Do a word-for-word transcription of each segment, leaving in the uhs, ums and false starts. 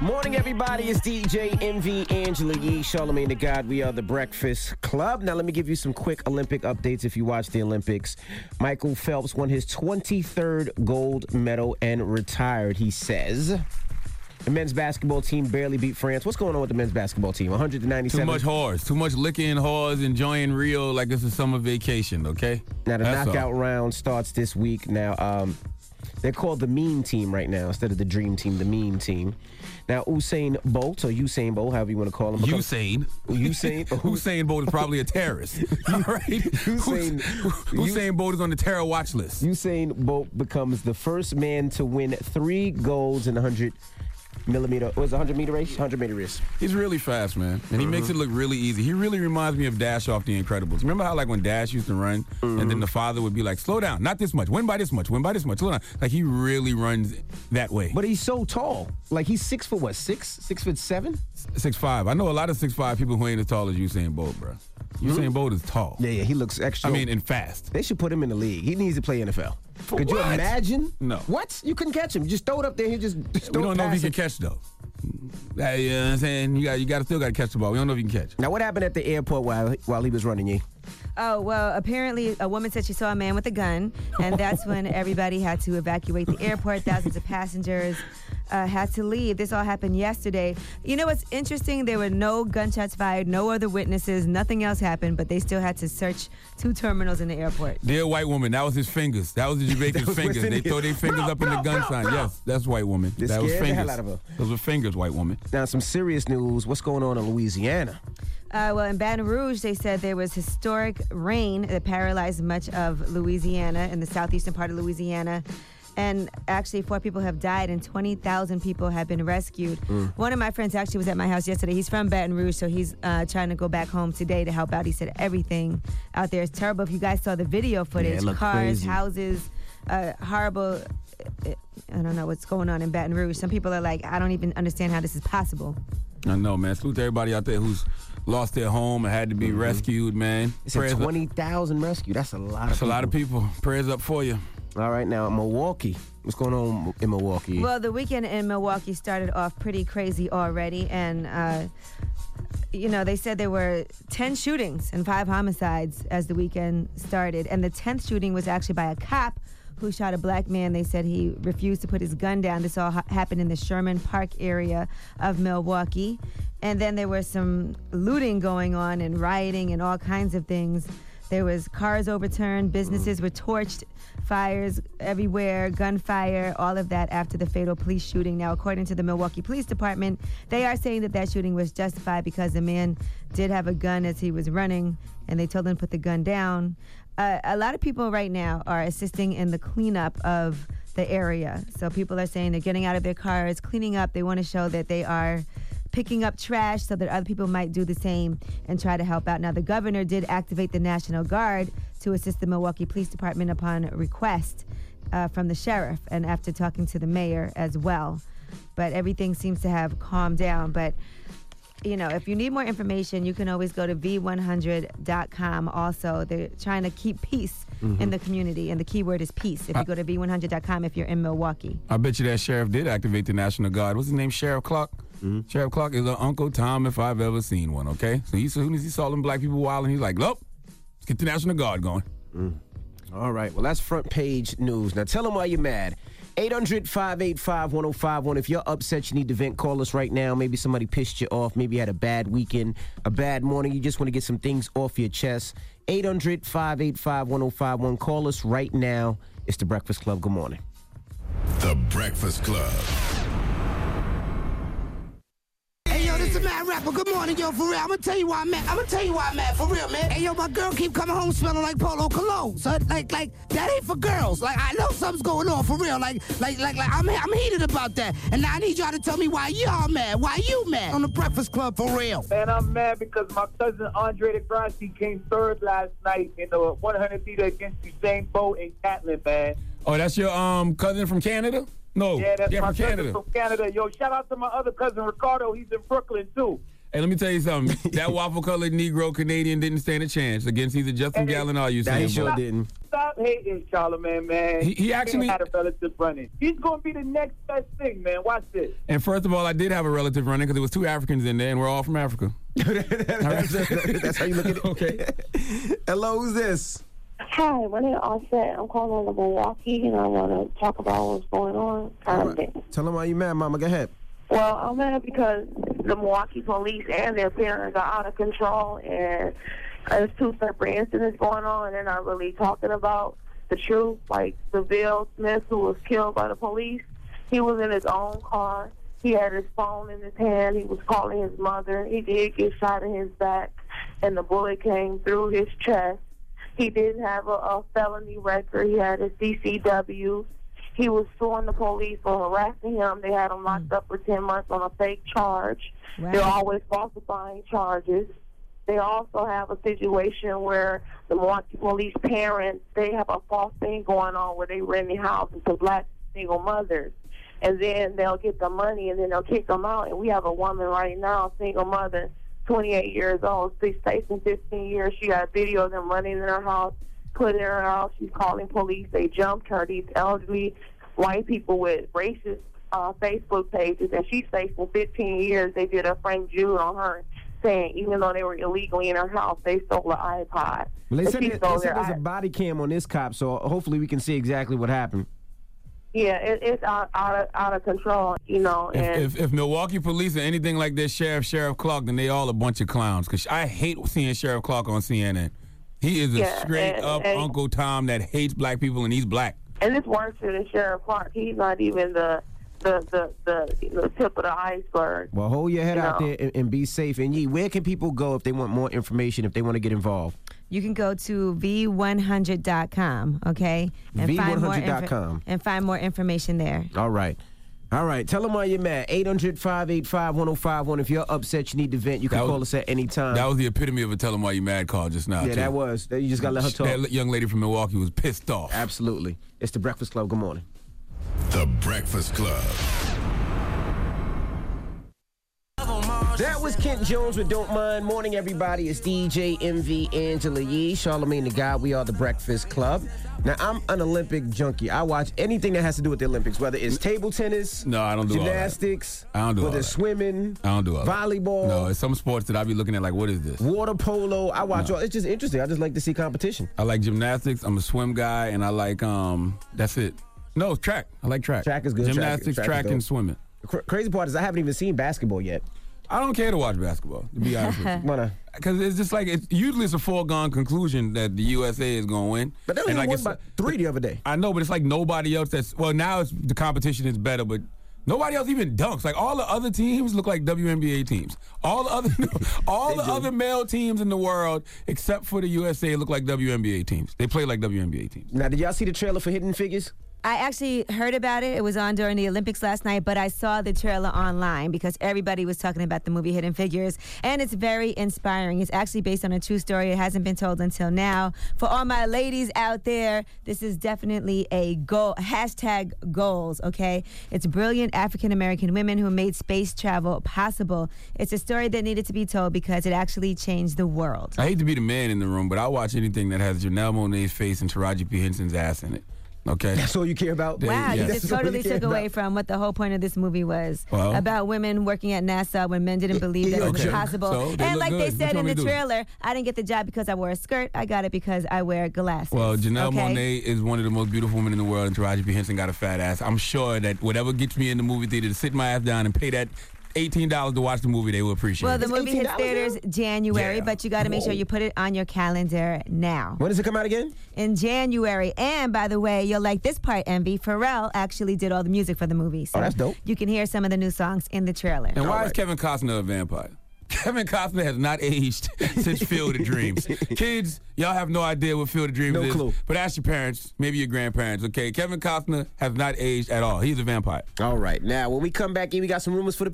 Morning, everybody. It's D J Envy, Angela Yee, Charlamagne the God. We are the Breakfast Club. Now, let me give you some quick Olympic updates if you watch the Olympics. Michael Phelps won his twenty-third gold medal and retired, he says. The men's basketball team barely beat France. What's going on with the men's basketball team? one hundred ninety-seven. Too much whores. Too much licking whores, enjoying Rio like it's a summer vacation, okay? Now, the That's knockout all. round starts this week. Now, um, they're called the Mean Team right now instead of the Dream Team, the Mean Team. Now, Usain Bolt, or Usain Bolt, however you want to call him. Usain. Usain. Usain Bolt is probably a terrorist. All right? Usain, Usain Bolt is on the terror watch list. Usain Bolt becomes the first man to win three golds in one hundred millimeter, what was it, one hundred meter race? one hundred meter race. He's really fast, man. And he makes it look really easy. He really reminds me of Dash off The Incredibles. Remember how, like, when Dash used to run, Mm-hmm. and then the father would be like, slow down, not this much, win by this much, win by this much, slow down. Like, he really runs that way. But he's so tall. Like, he's six foot, what, six? Six foot seven? six five. I know a lot of six five people who ain't as tall as Usain Bolt, bro. Usain Bolt is tall. Yeah, yeah, he looks extra. I mean, and fast. They should put him in the league. He needs to play N F L. For Could you what? imagine? No. What? You couldn't catch him. Just throw it up there. He just, just We throw don't it know if he past can him. catch, though. Uh, you know what I'm saying? You got, you got still got to catch the ball. We don't know if he can catch. Now, what happened at the airport while while he was running, Yee? Oh, well, apparently a woman said she saw a man with a gun, and that's when everybody had to evacuate the airport. Thousands of passengers uh, had to leave. This all happened yesterday. You know what's interesting? There were no gunshots fired, no other witnesses, nothing else happened, but they still had to search two terminals in the airport. Dear white woman, that was his fingers. That was the Jamaican's was fingers. within They his- throw their fingers Bro, up in the bro, gun bro, sign. bro. Yes, that's white woman. They that was scared the fingers. hell out of her. Those were fingers, white woman. Now, some serious news. What's going on in Louisiana? Uh, well, in Baton Rouge, they said there was historic rain that paralyzed much of Louisiana in the southeastern part of Louisiana. And actually, four people have died and twenty thousand people have been rescued. Mm. One of my friends actually was at my house yesterday. He's from Baton Rouge, so he's uh, trying to go back home today to help out. He said everything out there is terrible. If you guys saw the video footage, it looked cars, crazy. houses, uh, horrible. I don't know what's going on in Baton Rouge. Some people are like, I don't even understand how this is possible. I know, man. Salute to everybody out there who's lost their home and had to be Mm-hmm. rescued, man. It said Prayers up. twenty thousand rescued. That's a lot of That's a people. lot of people. Prayers up for you. All right, now, Milwaukee. What's going on in Milwaukee? Well, the weekend in Milwaukee started off pretty crazy already, and uh, you know they said there were ten shootings and five homicides as the weekend started, and the tenth shooting was actually by a cop who shot a black man. They said he refused to put his gun down. This all ha- happened in the Sherman Park area of Milwaukee, and then there was some looting going on and rioting and all kinds of things. There was cars overturned, businesses were torched, fires everywhere, gunfire, all of that after the fatal police shooting. Now, according to the Milwaukee Police Department, they are saying that that shooting was justified because the man did have a gun as he was running, and they told him to put the gun down. Uh, a lot of people right now are assisting in the cleanup of the area. So people are saying they're getting out of their cars, cleaning up. They want to show that they are picking up trash so that other people might do the same and try to help out. Now, the governor did activate the National Guard to assist the Milwaukee Police Department upon request uh, from the sheriff and after talking to the mayor as well. But everything seems to have calmed down. But, you know, if you need more information, you can always go to V one hundred dot com also. They're trying to keep peace Mm-hmm. in the community, and the key word is peace. If you go to V one hundred dot com if you're in Milwaukee. I bet you that sheriff did activate the National Guard. What's his name? Sheriff Clark? Mm-hmm. Sheriff Clark is an Uncle Tom if I've ever seen one, okay? So he, as soon as he saw them black people wilding, he's like, nope, let's get the National Guard going. All right, well, that's front page news. Now, tell them why you're mad. eight hundred, five eight five, one oh five one. If you're upset, you need to vent, call us right now. Maybe somebody pissed you off. Maybe you had a bad weekend, a bad morning. You just want to get some things off your chest. eight hundred, five eight five, one oh five one. Call us right now. It's The Breakfast Club. Good morning. The Breakfast Club. Hey, yo, this is Mad Rapper. Good morning, yo, for real. I'm gonna tell you why I'm mad. I'm gonna tell you why I'm mad, for real, man. Hey, yo, my girl keep coming home smelling like Polo Cologne. So, like, like, that ain't for girls. Like, I know something's going on, for real. Like, like, like, like, I'm, I'm heated about that. And now I need y'all to tell me why y'all mad. Why you mad on The Breakfast Club, for real? Man, I'm mad because my cousin Andre DeGrassi came third last night in the one hundred meter against Usain Bolt in Catlin, man. Oh, that's your um cousin from Canada? No, Yeah, that's my from cousin Canada. from Canada. Yo, shout out to my other cousin Ricardo. He's in Brooklyn too. Hey, let me tell you something. That waffle-colored Negro Canadian didn't stand a chance against either Justin Hey, Gallen or That he Usain sure Bolt. didn't. Stop hating Charlamagne, man. He- he actually- had a relative running. He's going to be the next best thing, man. Watch this. And first of all, I did have a relative running because there was two Africans in there, and we're all from Africa. that's, that's how you look at it. Okay. Hello, who's this? Hi, my name is Offset. I'm calling from Milwaukee, and I want to talk about what's going on. Um, Tell them why you mad, Mama. Go ahead. Well, I'm mad because the Milwaukee police and their parents are out of control, and there's two separate incidents going on, and they're not really talking about the truth. Like Seville Smith, who was killed by the police, he was in his own car. He had his phone in his hand. He was calling his mother. He did get shot in his back, and the bullet came through his chest. He didn't have a, a felony record. He had a C C W. He was suing the police for harassing him. They had him locked up for ten months on a fake charge. Wow. They're always falsifying charges. They also have a situation where the Milwaukee police parents, they have a false thing going on where they renting houses to black single mothers. And then they'll get the money and then they'll kick them out. And we have a woman right now, single mother, twenty-eight years old, she's facing fifteen years. She got a video of them running in her house, putting her out. She's calling police. They jumped her. These elderly white people with racist uh, Facebook pages, and she's facing fifteen years. They did a Frank Jude on her, saying even though they were illegally in her house, they stole her iPod. Well, they And said, she there- stole they said their there's a i- body cam on this cop, so hopefully we can see exactly what happened. Yeah, it, it's out, out, of, out of control, you know. And If, if, if Milwaukee police are anything like this Sheriff Sheriff Clark, then they all a bunch of clowns. Because I hate seeing Sheriff Clark on C N N. He is a Yeah, straight and- up and- Uncle Tom that hates black people, and he's black. And it's worse than Sheriff Clark. He's not even the the the, the, the tip of the iceberg. Well, hold your head You out know. there and, and be safe. And Yee, where can people go if they want more information, if they want to get involved? You can go to V one hundred dot com, okay? V one hundred more dot com. and find more information there. All right. All right. Tell them why you're mad. eight hundred, five eight five, one oh five one. If you're upset, you need to vent, you can That was- call us at any time. That was the epitome of a tell 'em why you mad call just now. yeah, too. that was. You just got to let her talk. That young lady from Milwaukee was pissed off. Absolutely. It's the Breakfast Club. Good morning. The Breakfast Club. That was Kent Jones with Don't Mind. Morning, everybody. It's D J M V Angela Yee, Charlamagne the God. We are the Breakfast Club. Now, I'm an Olympic junkie. I watch anything that has to do with the Olympics, whether it's table tennis, No, I don't do all that. gymnastics, I don't do all whether that. it's swimming, I don't do all that. volleyball, No, it's some sports that I be looking at like, what is this? water polo. I watch No. all. It's just interesting. I just like to see competition. I like gymnastics. I'm a swim guy, and I like um. That's it. No, track. I like track. Track is good. Track- Gymnastics, track track, is and dope. swimming. Cra- crazy part is I haven't even seen basketball yet. I don't care to watch basketball, to be honest with you. Wanna, Because it's just like, it's, usually it's a foregone conclusion that the U S A is going to win. but they And only like won it's- by three the other day. I know, but it's like nobody else that's, well, now it's, the competition is better, but nobody else even dunks. Like all the other teams look like W N B A teams. All the other, all the do. other male teams in the world, except for the U S A, look like W N B A teams. They play like W N B A teams. Now, did y'all see the trailer for Hidden Figures? I actually heard about it. It was on during the Olympics last night, but I saw the trailer online because everybody was talking about the movie Hidden Figures, and it's very inspiring. It's actually based on a true story. It hasn't been told until now. For all my ladies out there, this is definitely a goal. Hashtag goals, okay? It's brilliant African-American women who made space travel possible. It's a story that needed to be told because it actually changed the world. I hate to be the man in the room, but I watch anything that has Janelle Monáe's face and Taraji P. Henson's ass in it. Okay? That's all you care about? Wow, Yeah. you just That's all totally you care took away about. from what the whole point of this movie was. Well- about women working at NASA when men didn't believe that it was Okay. possible. So, they and look like good. they What said you in want me the to do? trailer, I didn't get the job because I wore a skirt. I got it because I wear glasses. Well, Janelle okay? Monáe is one of the most beautiful women in the world, and Taraji P. Henson got a fat ass. I'm sure that whatever gets me in the movie theater to sit my ass down and pay that eighteen dollars to watch the movie, they will appreciate Well, it. the movie hits eighteen dollars theaters January, Yeah. but you got to make sure you put it on your calendar now. When does it come out again? In January. And by the way, you'll like this part, Envy. Pharrell actually did all the music for the movie. So Oh, that's dope. You can hear some of the new songs in the trailer. And why All is right. Kevin Costner a vampire? Kevin Costner has not aged since Field of Dreams. Kids, y'all have no idea what Field of Dreams No is. clue. But ask your parents, maybe your grandparents, okay? Kevin Costner has not aged at all. He's a vampire. All right. Now, when we come back in, we got some rumors for the people.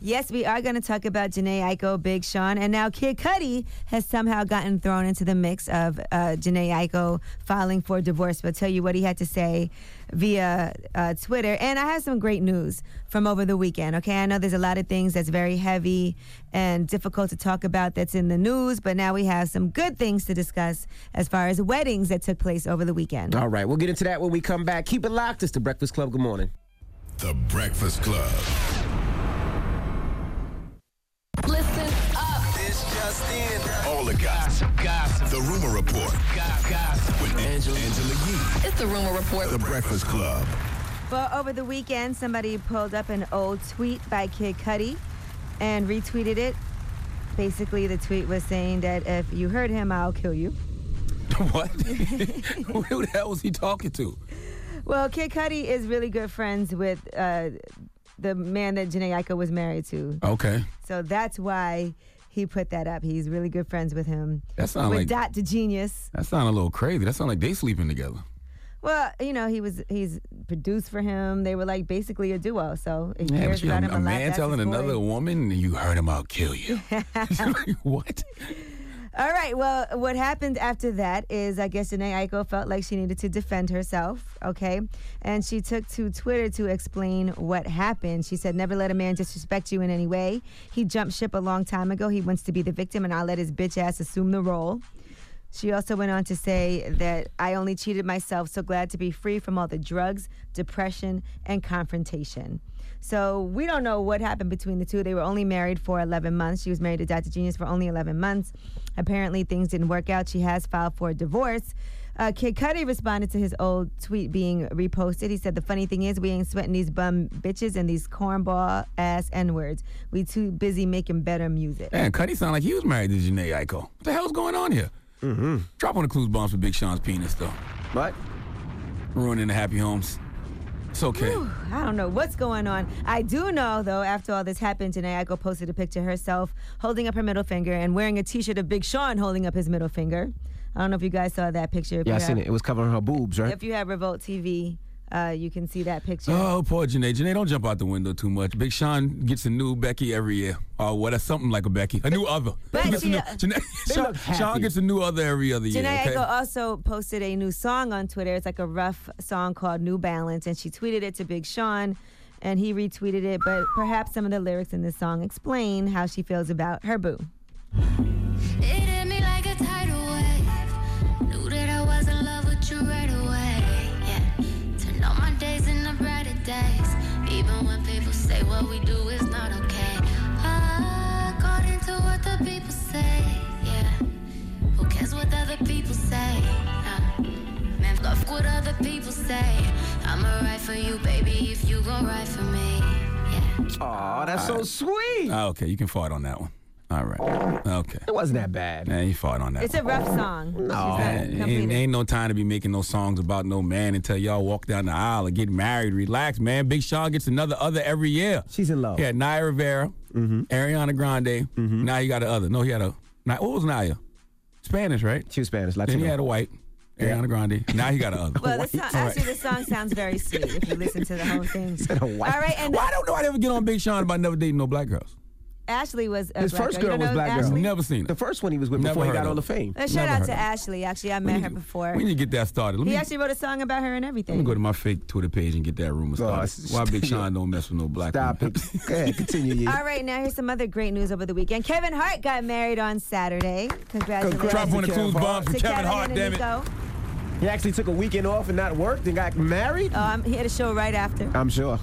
Yes, we are going to talk about Jhené Aiko, Big Sean, and now Kid Cudi has somehow gotten thrown into the mix of uh, Jhené Aiko filing for divorce. We'll tell you what he had to say via uh, Twitter. And I have some great news from over the weekend, okay? I know there's a lot of things that's very heavy and difficult to talk about that's in the news, but now we have some good things to discuss as far as weddings that took place over the weekend. All right, we'll get into that when we come back. Keep it locked. It's The Breakfast Club. Good morning. The Breakfast Club. Listen up. This just in. All the gossip. Gossip. The Rumor Report. Gossip. With Angela, Angela Yee. It's the Rumor Report. The Breakfast Club. Well, over the weekend, somebody pulled up an old tweet by Kid Cudi and retweeted it. Basically, the tweet was saying that if you hurt him, I'll kill you. What? Who the hell was he talking to? Well, Kid Cudi is really good friends with uh, the man that Jhené Aiko was married to. Okay. So that's why he put that up. He's really good friends with him. That sounds with like Dot the Genius. That sounds a little crazy. That sounds like they sleeping together. Well, you know, he was he's produced for him. They were like basically a duo. So he Yeah, cares but you know, about him a a lot. man That's telling his boy. another woman, you hurt him, I'll kill you. What? All right. Well, what happened after that is I guess Jhené Aiko felt like she needed to defend herself, okay? And she took to Twitter to explain what happened. She said, never let a man disrespect you in any way. He jumped ship a long time ago. He wants to be the victim, and I'll let his bitch ass assume the role. She also went on to say that I only cheated myself, so glad to be free from all the drugs, depression, and confrontation. So we don't know what happened between the two. They were only married for eleven months. She was married to Doctor Genius for only eleven months. Apparently, things didn't work out. She has filed for a divorce. Uh, Kid Cudi responded to his old tweet being reposted. He said, the funny thing is we ain't sweating these bum bitches and these cornball ass N-words. We too busy making better music. Man, Cudi sounded like he was married to Jhené Aiko. What the hell's going on here? Mm-hmm. Drop on the clues bombs for Big Sean's penis, though. What? Ruining the happy homes. It's okay. Whew, I don't know what's going on. I do know, though, after all this happened, Jhené Aiko posted a picture of herself holding up her middle finger and wearing a T-shirt of Big Sean holding up his middle finger. I don't know if you guys saw that picture. If Yeah, I you seen have, it. It was covering her boobs, right? If you have Revolt T V, uh, you can see that picture. Oh, poor Jhené. Jhené, don't jump out the window too much. Big Sean gets a new Becky every year. Or what? Something like a Becky. A new other. But He gets a she, new- uh, Jhené, They Sean, look happy. Sean gets a new other every other year. Jhené Okay? Aiko also posted a new song on Twitter. It's like a rough song called New Balance, and she tweeted it to Big Sean, and he retweeted it. But perhaps some of the lyrics in this song explain how she feels about her boo. It hit me like a tidal wave. Knew that I was in love with you right away. Yeah, turn all my days into brighter days. Even when people say what we do is not okay. According to what the people say. Yeah, who cares what other people say? Nah. Man, fuck what other people say. I'ma ride for you, baby, if you gon' ride for me. Yeah. Oh, that's so sweet. Ah, okay, you can fart on that one. All right. Okay. It wasn't that bad. Yeah, you fart on that It's one. a rough song. No. She's not Man, completed. ain't, ain't no time to be making no songs about no man until y'all walk down the aisle and get married. Relax, man. Big Sean gets another other every year. She's in love. He had Naya Rivera, Mm-hmm. Ariana Grande. Now he got a other. No, he had a. Now, what was Naya? Spanish, right? She was Spanish. Then Latino. he had a white. Ariana Grande. Now he got a other. Well, the song, All right. actually, the song sounds very sweet if you listen to the whole thing. Said a white. All right, and Well, I don't know. I never get on Big Sean about never dating no black girls. Ashley was a His black first girl. girl You don't was know black girl. Ashley? Never seen The it. first one he was with Never before he heard got of all the it. fame. Uh, shout Never out heard to of it. Ashley. Actually, I We met need her to- before. We need to get that started. Let He me, actually wrote a song about her and let me everything. go to my fake Twitter page and get that rumor started. s- Why Big Sean don't mess with no black Stop women. it. Go ahead, continue. Yee. All right, now here's some other great news over the weekend. Kevin Hart got married on Saturday. Congratulations. Congrats. Drop one of the Kevin clues Hart. bombs from to Kevin Kevin Hart, and damn it. Nico. He actually took a weekend off and not worked and got married? Oh, um, he had a show right after. I'm sure.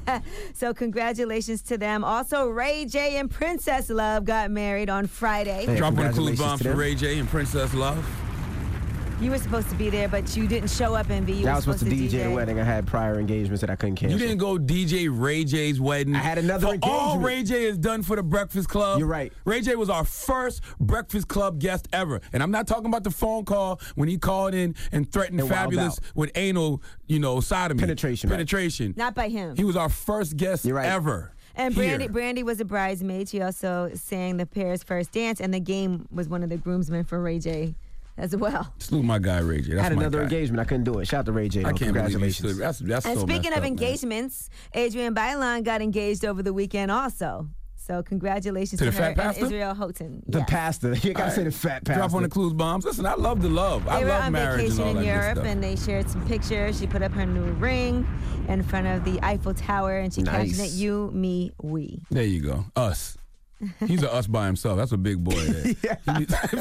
So congratulations to them. Also, Ray J and Princess Love got married on Friday. Hey, Drop one of the clues congratulations bombs to for them. Ray J and Princess Love. You were supposed to be there, but you didn't show up, Envy. You Yeah, I were was supposed to D J D J the wedding. I had prior engagements that I couldn't cancel. You didn't go D J Ray J's wedding. I had another For all engagement. Ray J has done for the Breakfast Club. You're right. Ray J was our first Breakfast Club guest ever. And I'm not talking about the phone call when he called in and threatened And wowed Fabulous out. with anal, you know, sodomy. Penetration, right. Penetration. Not by him. He was our first guest You're right. ever. And here. Brandy, Brandy was a bridesmaid. She also sang the pair's first dance, and the game was one of the groomsmen for Ray J as well. Salute my guy, Ray J. That's I had my another guy. engagement. I couldn't do it. Shout out to Ray J. I though. can't believe you Congratulations. stood. That's, that's And so speaking messed of up, man. engagements, Adrian Bailon got engaged over the weekend also. So congratulations To to, the her fat and pastor? Israel Houghton. The Yes. pastor. You gotta All say right. the fat pastor. Drop on the clues bombs. Listen, I love the love. They I were love on marriage and vacation all in that good Europe, stuff. and they shared some pictures. She put up her new ring in front of the Eiffel Tower, and she captioned Nice. it, "You, me, we." There you go. Us. He's a us by himself. That's a big boy there. yeah.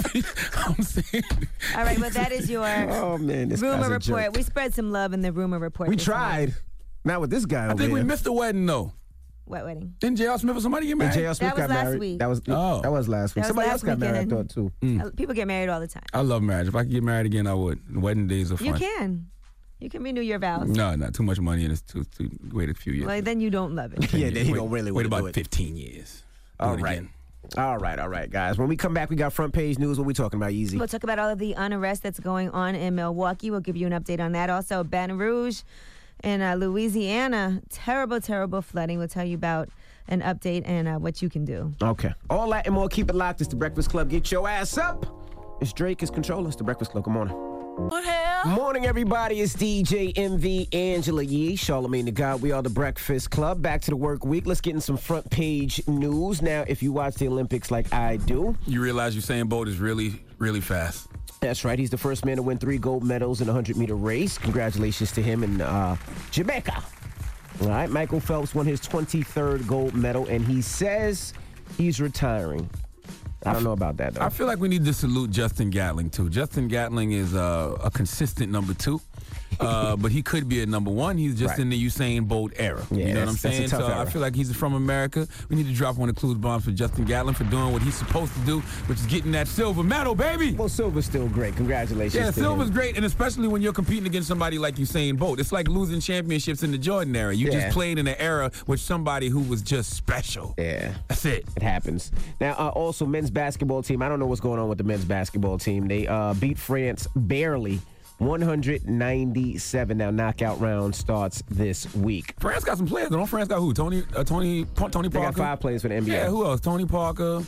I'm saying. All right, well, that is your Oh man, this rumor guy's a report. jerk. We spread some love in the rumor report. We this tried. month. Not with this guy I over think we here. missed the wedding though. What wedding? Didn't J L. Smith or somebody get And married? J L. Smith That was got last married. week. That was Oh. that was last week. That was Somebody last else got married, I weekend. thought too. Uh, People get married all the time. I love marriage. If I could get married again, I would. Wedding days are fun. You can. You can renew your vows. No, not too much money and it's too, too wait a few years. Like, then you don't love it. Yeah, then he wait, don't really wait wanna about do it. fifteen years. Do All it right. again. All right, all right, guys. When we come back, we got front page news. What we talking about, Easy? We'll talk about all of the unrest that's going on in Milwaukee. We'll give you an update on that. Also, Baton Rouge in uh, Louisiana, terrible, terrible flooding. We'll tell you about an update and uh, what you can do. Okay. All that and more. Keep it locked. It's the Breakfast Club. Get your ass up. It's Drake. It's Controller. It's the Breakfast Club. Good morning. What hell? Morning, everybody. It's D J M V, Angela Yee, Charlamagne the God. We are the Breakfast Club. Back to the work week. Let's get in some front page news. Now, if you watch the Olympics like I do, You realize Usain Bolt is really, really fast. that's right. He's the first man to win three gold medals in a hundred-meter race. Congratulations to him in uh, Jamaica. All right. Michael Phelps won his twenty-third gold medal, and he says he's retiring. I don't know about that, though. I feel like we need to salute Justin Gatling, too. Justin Gatling is uh, a consistent number two, uh, but he could be a number one. He's just Right. in the Usain Bolt era. Yeah, you know what I'm that's- that's a saying? tough So I era. feel like he's from America. We need to drop one of the clues bombs for Justin Gatling for doing what he's supposed to do, which is getting that silver medal, baby. Well, Silver's still great. Congratulations Yeah, to silver's him. great, and especially when you're competing against somebody like Usain Bolt. It's like losing championships in the Jordan era. You Yeah. just played in an era with somebody who was just special. Yeah. That's it. It happens. Now, uh, also, men's basketball team. I don't know what's going on with the men's basketball team. They uh, beat France barely, one ninety-seven. Now, knockout round starts this week. France got some players. Don't France got who? Tony, uh, Tony, Pa- Tony They Parker. got five players for the N B A. Yeah, who else? Tony Parker,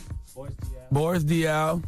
Boris Diaw.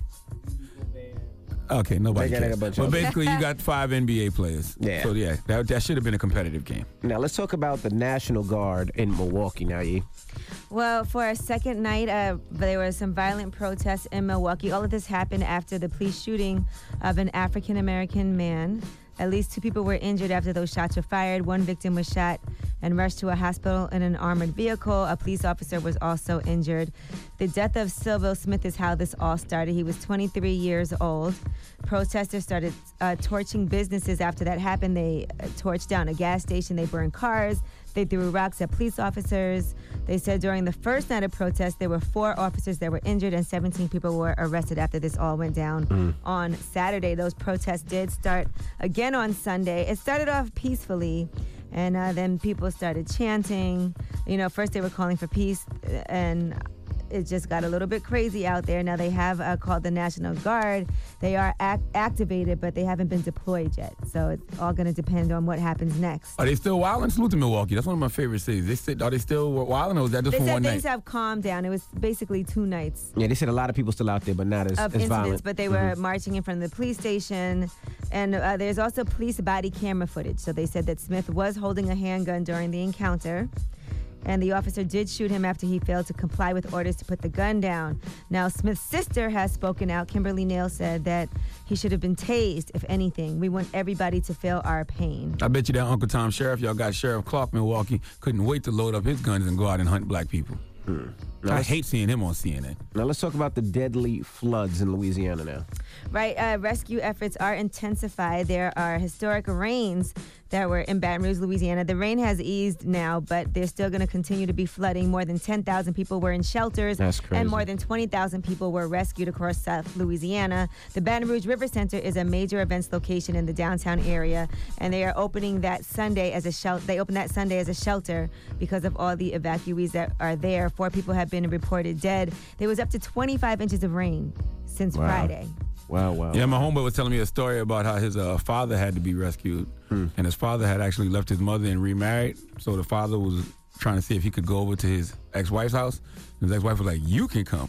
Okay, nobody They got a cares. bunch But of them. basically, you got five N B A players. Yeah. So yeah, that, that should have been a competitive game. Now, let's talk about the National Guard in Milwaukee now, Yee. Well, for a second night, uh, there were some violent protests in Milwaukee. All of this happened after the police shooting of an African-American man. At least two people were injured after those shots were fired. One victim was shot and rushed to a hospital in an armored vehicle. A police officer was also injured. The death of Sylville Smith is how this all started. He was twenty-three years old. Protesters started uh, torching businesses after that happened. They uh, torched down a gas station. They burned cars. They threw rocks at police officers. They said during the first night of protest, there were four officers that were injured and seventeen people were arrested after this all went down Mm. on Saturday. Those protests did start again on Sunday. It started off peacefully, and uh, then people started chanting. You know, first they were calling for peace, and it just got a little bit crazy out there. Now they have uh, called the National Guard. They are act- activated, but they haven't been deployed yet. So it's all going to depend on what happens next. Are they still wilding? Salute to Milwaukee. That's one of my favorite cities. They sit, are they still wilding, or was that just They for said one things night? have calmed down. It was basically two nights Yeah, they said a lot of people still out there, but not as, of as incidents, violent. but they were Mhm. marching in front of the police station. And uh, there's also police body camera footage. So they said that Smith was holding a handgun during the encounter. And the officer did shoot him after he failed to comply with orders to put the gun down. Now, Smith's sister has spoken out. Kimberly Nail said that he should have been tased, if anything. We want everybody to feel our pain. I bet you that Uncle Tom Sheriff, y'all got Sheriff Clark Milwaukee, couldn't wait to load up his guns and go out and hunt black people. Now I let's- hate seeing him on C N N. Now, let's talk about the deadly floods in Louisiana now. Right, uh, rescue efforts are intensified. There are historic rains that were in Baton Rouge, Louisiana. The rain has eased now, but there's still going to continue to be flooding. More than ten thousand people were in shelters, That's crazy. and more than twenty thousand people were rescued across South Louisiana. The Baton Rouge River Center is a major events location in the downtown area, and they are opening that Sunday as a shelter. They opened that Sunday as a shelter because of all the evacuees that are there. Four people have been reported dead. There was up to twenty-five inches of rain since Wow. Friday. Wow, wow. Yeah, my homeboy was telling me a story about how his uh, father had to be rescued, Hmm. and his father had actually left his mother and remarried. So the father was trying to see if he could go over to his ex-wife's house. His ex-wife was like, "You can come."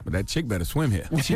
But that chick better swim here. Well,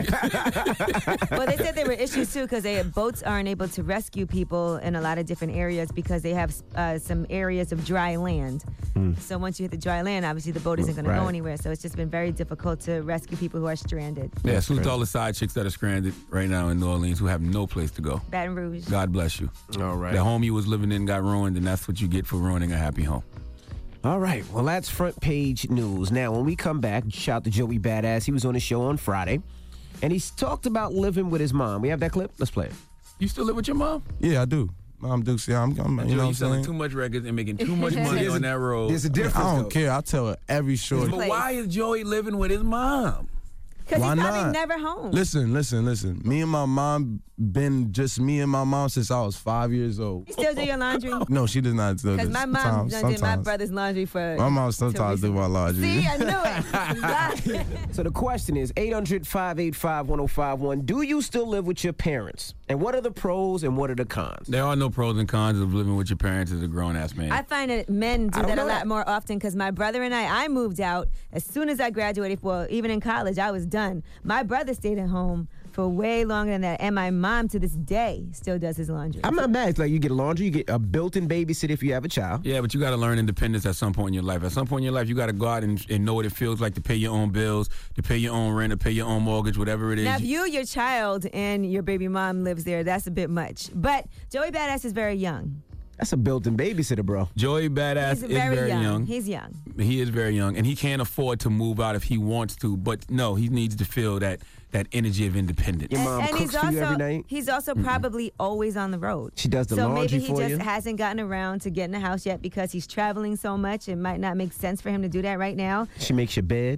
they said there were issues too because they boats aren't able to rescue people in a lot of different areas because they have uh, some areas of dry land. Mm. So once you hit the dry land, obviously the boat isn't going right. to go anywhere. So it's just been very difficult to rescue people who are stranded. Yeah, salute to all the side chicks that are stranded right now in New Orleans who have no place to go. Baton Rouge. God bless you. All right. The home you was living in got ruined, and that's what you get for ruining a happy home. All right, well, that's front page news. Now, when we come back, shout out to Joey Badass. He was on the show on Friday, and he's talked about living with his mom. We have that clip? Let's play it. You still live with your mom? Yeah, I do. Mom Dukes, yeah, I'm, I'm you Joey, know what I'm selling saying? too much records and making too much money on that road. There's a difference, I don't though. care. I tell her every short. But why is Joey living with his mom? Because he's Why probably not? never home. Listen, listen, listen. Me and my mom been just me and my mom since I was five years old. You still do your laundry? No, she does not do this. Because my mom Sometimes- done did my sometimes. brother's laundry for. My mom sometimes do my laundry. See, I knew it. So the question is eight hundred, five eight five, one oh five one. Do you still live with your parents? And what are the pros and what are the cons? There are no pros and cons of living with your parents as a grown-ass man. I find that men do I don't that a know lot that. more often because my brother and I, I moved out as soon as I graduated. Well, even in college, I was done. My brother stayed at home for way longer than that, and my mom to this day still does his laundry. I'm not mad. It's like you get laundry, you get a built-in babysitter if you have a child. Yeah, but you got to learn independence at some point in your life. At some point in your life, you got to go out and, and know what it feels like to pay your own bills, to pay your own rent, to pay your own mortgage, whatever it is. Now, if you, your child, and your baby mom lives there, that's a bit much. But Joey Badass is very young. That's a built-in babysitter, bro. Joey Badass He's is very, very young. young. He's young. He is very young, and he can't afford to move out if he wants to. But no, he needs to feel that that energy of independence. Your mom and cooks he's for also you every night? he's also Mm-mm. probably always on the road. She does the so laundry maybe he for just you? hasn't gotten around to getting a house yet because he's traveling so much. It might not make sense for him to do that right now. She makes your bed.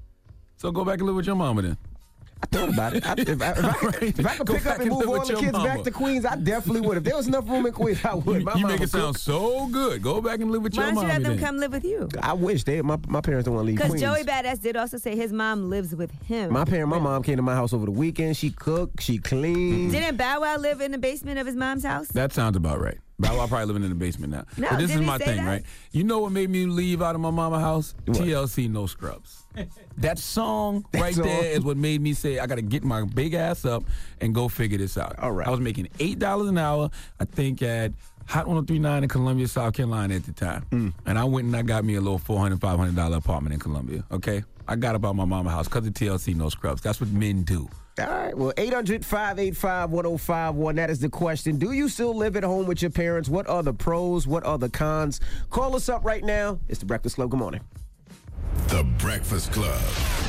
So go back and live with your mama then. I thought about it. I, if, I, if, I, if I could Go pick back up and and move live all with the your kids mama. back to Queens, I definitely would. If there was enough room in Queens, I would. You, My you mama make it sound cook. so good. Go back and live with Why your don't mama you have them then. come live with you? I wish they. My my parents don't want to leave Because Queens. Joey Badass did also say his mom lives with him. My parent, my mom came to my house over the weekend. She cooked. She cleaned. Didn't Bow Wow live in the basement of his mom's house? That sounds about right. Bow Wow probably living in the basement now. No, but this didn't is he my say thing, that? right? You know what made me leave out of my mama house? What? T L C No Scrubs. That song That right song? there is what made me say I got to get my big ass up and go figure this out. All right. I was making eight dollars an hour, I think at Hot one oh three point nine in Columbia, South Carolina at the time. Mm. And I went and I got me a little four hundred dollars, five hundred dollars apartment in Columbia, okay? I got up out my mama house because of T L C No Scrubs. That's what men do. All right. Well, eight hundred, five eight five, one oh five one. That is the question. Do you still live at home with your parents? What are the pros? What are the cons? Call us up right now. It's The Breakfast Club. Good morning. The Breakfast Club.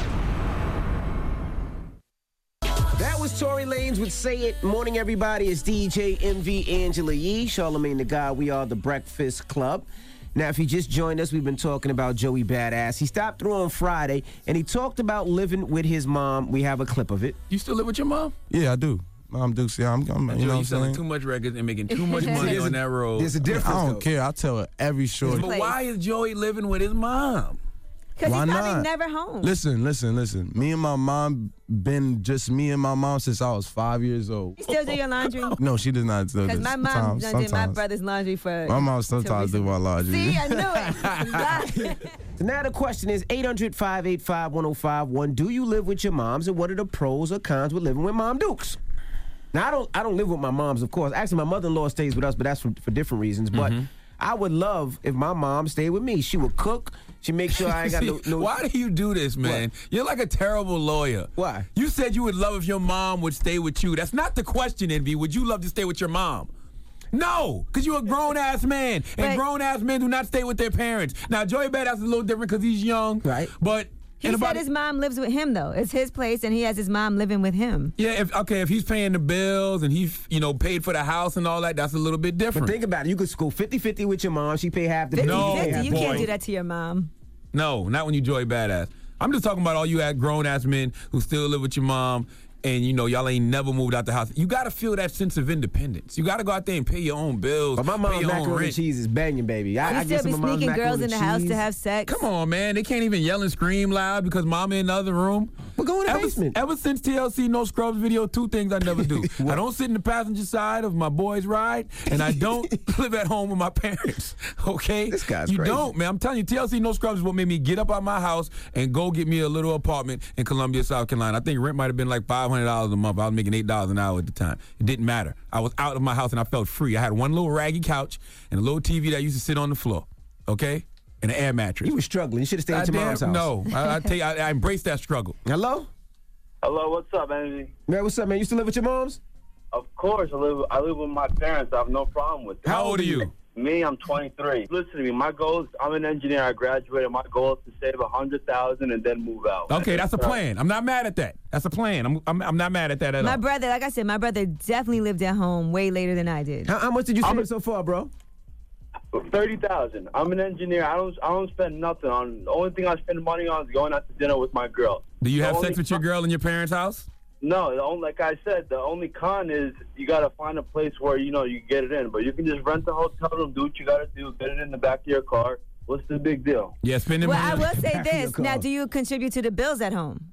That was Tory Lanez with Say It. Morning, everybody. It's D J M V Angela Yee, Charlamagne the God. We are The Breakfast Club. Now, if you just joined us, we've been talking about Joey Badass. He stopped through on Friday, and he talked about living with his mom. We have a clip of it. You still live with your mom? Yeah, I do. Mom Dukes, yeah, I'm, I'm And you know Joey, what you I'm selling saying? too much records and making too much money There's on a- that road. There's a difference. I don't though. care. I tell her every short. But why is Joey living with his mom? Because Why he's probably not? never home. Listen, listen, listen. Me and my mom been just me and my mom since I was five years old. You still do your laundry? No, she does not do this. Because my mom Sometimes- done did my sometimes. brother's laundry for. My mom sometimes do my laundry. See, I knew it. So now the question is eight hundred, five eight five, one oh five one. Do you live with your moms, and what are the pros or cons with living with Mom Dukes? Now, I don't I don't live with my moms, of course. Actually, my mother-in-law stays with us, but that's for, for different reasons. But Mm-hmm. I would love if my mom stayed with me. She would cook. She make sure I ain't got See, no, no... Why do you do this, man? You're like a terrible lawyer. Why? You said you would love if your mom would stay with you. That's not the question, Envy. Would you love to stay with your mom? No, because you're a grown-ass man. And But- grown-ass men do not stay with their parents. Now, Joey Badass is a little different because he's young. Right. But... He in said about- his mom lives with him, though. It's his place, and he has his mom living with him. Yeah, if, okay, if he's paying the bills and he's, you know, paid for the house and all that, that's a little bit different. But think about it. You could go fifty-fifty with your mom. She pay half the fifty bill. No, pay fifty, half you the can't bill. do that to your mom. No, not when you Joey Badass. I'm just talking about all you grown-ass men who still live with your mom and, you know, y'all ain't never moved out the house. You got to feel that sense of independence. You got to go out there and pay your own bills, But my pay mom's your own macaroni and rent. cheese is banging, baby. I, You I still get be some of mom's sneaking girls macaroni in the and house cheese. to have sex. Come on, man. They can't even yell and scream loud because mama in the other room. But go in the ever, basement. Ever since T L C No Scrubs video, two things I never do. I don't sit in the passenger side of my boy's ride, and I don't live at home with my parents. Okay? This guy's You crazy. don't, man. I'm telling you, T L C No Scrubs is what made me get up out of my house and go get me a little apartment in Columbia, South Carolina. I think rent might have been like five hundred dollars a month. I was making eight dollars an hour at the time. It didn't matter. I was out of my house, and I felt free. I had one little raggy couch and a little T V that used to sit on the floor. Okay? And an air mattress. You were struggling. You should have stayed at your damn, mom's house. No. I, I tell you, I, I embraced that struggle. Hello? Hello, what's up, Energy? Man, what's up, man? You still live with your moms? Of course, I live. I live with my parents. I have no problem with it. How old are you? Me, I'm twenty-three. Listen to me. My goal is, I'm an engineer. I graduated. My goal is to save a hundred thousand and then move out. Okay, that's a plan. I'm not mad at that. That's a plan. I'm I'm, I'm not mad at that at My all. brother, like I said, my brother definitely lived at home way later than I did. How, how much did you I'm save a- so far, bro? Thirty thousand. I'm an engineer. I don't. I don't spend nothing on. The only thing I spend money on is going out to dinner with my girl. Do you The have only sex with your con- girl in your parents' house? No, the only, like I said, the only con is you got to find a place where you know you can get it in. But you can just rent a hotel room, do what you got to do, get it in the back of your car. What's the big deal? Yeah, spending Well, money. I on- will say back of your this. Now, car. do you contribute to the bills at home?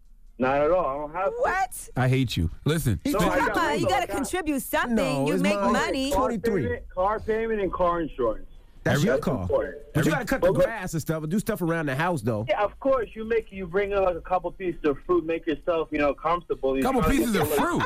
Not at all. I don't have to. What? I hate you. Listen. No, Come I got on, you bills. got I to got- contribute something. No, you it's make mine. money. Car twenty-three. payment, car payment, and car insurance. That's your That's car. important. But you gotta cut the Well, look- grass and stuff and do stuff around the house, though. Yeah, of course. You make you bring in like a couple pieces of fruit, make yourself you know comfortable. You Couple try to pieces get of your- fruit.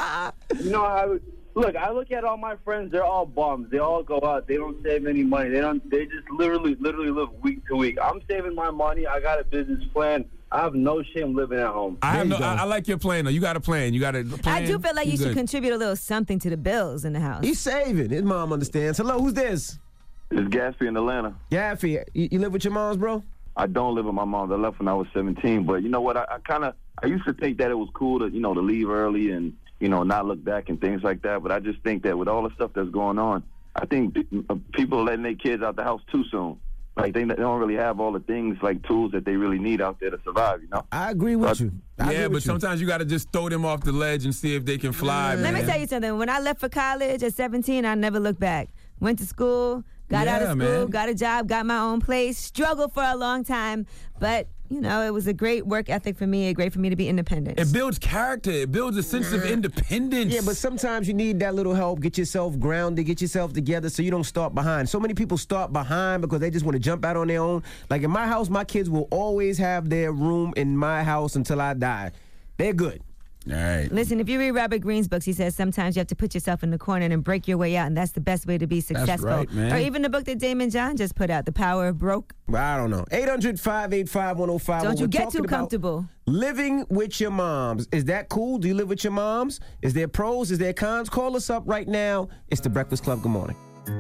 You know how? Look, I look at all my friends. They're all bums. They all go out. They don't save any money. They don't. They just literally, literally live week to week. I'm saving my money. I got a business plan. I have no shame living at home. I have There no. you I, go. I like your plan though. You got a plan. You got a plan. I do feel like you good. should contribute a little something to the bills in the house. He's saving. His mom understands. Hello, who's this? It's Gatsby in Atlanta. Yaffy, you, you live with your moms, bro? I don't live with my mom. I left when I was seventeen. But you know what? I, I kind of I used to think that it was cool to you know to leave early and you know not look back and things like that. But I just think that with all the stuff that's going on, I think uh, people are letting their kids out the house too soon. Like they, they don't really have all the things like tools that they really need out there to survive. You know. I agree with you. I Yeah, agree but with you. sometimes you got to just throw them off the ledge and see if they can fly. Let man. me tell you something. When I left for college at seventeen, I never looked back. Went to school, got out of Yeah, school, man. got a job, got my own place, struggled for a long time. But, you know, it was a great work ethic for me, great for me to be independent. It builds character. It builds a sense of independence. Yeah, but sometimes you need that little help. Get yourself grounded, get yourself together so you don't start behind. So many people start behind because they just want to jump out on their own. Like in my house, my kids will always have their room in my house until I die. They're good. All right. Listen, if you read Robert Greene's books, he says sometimes you have to put yourself in the corner and break your way out, and that's the best way to be successful. right, man. Or even the book that Damon John just put out, The Power of Broke. But I don't know. eight hundred, five eight five, one oh five. Don't you We're get talking too about comfortable. Living with your moms. Is that cool? Do you live with your moms? Is there pros? Is there cons? Call us up right now. It's The Breakfast Club. Good morning.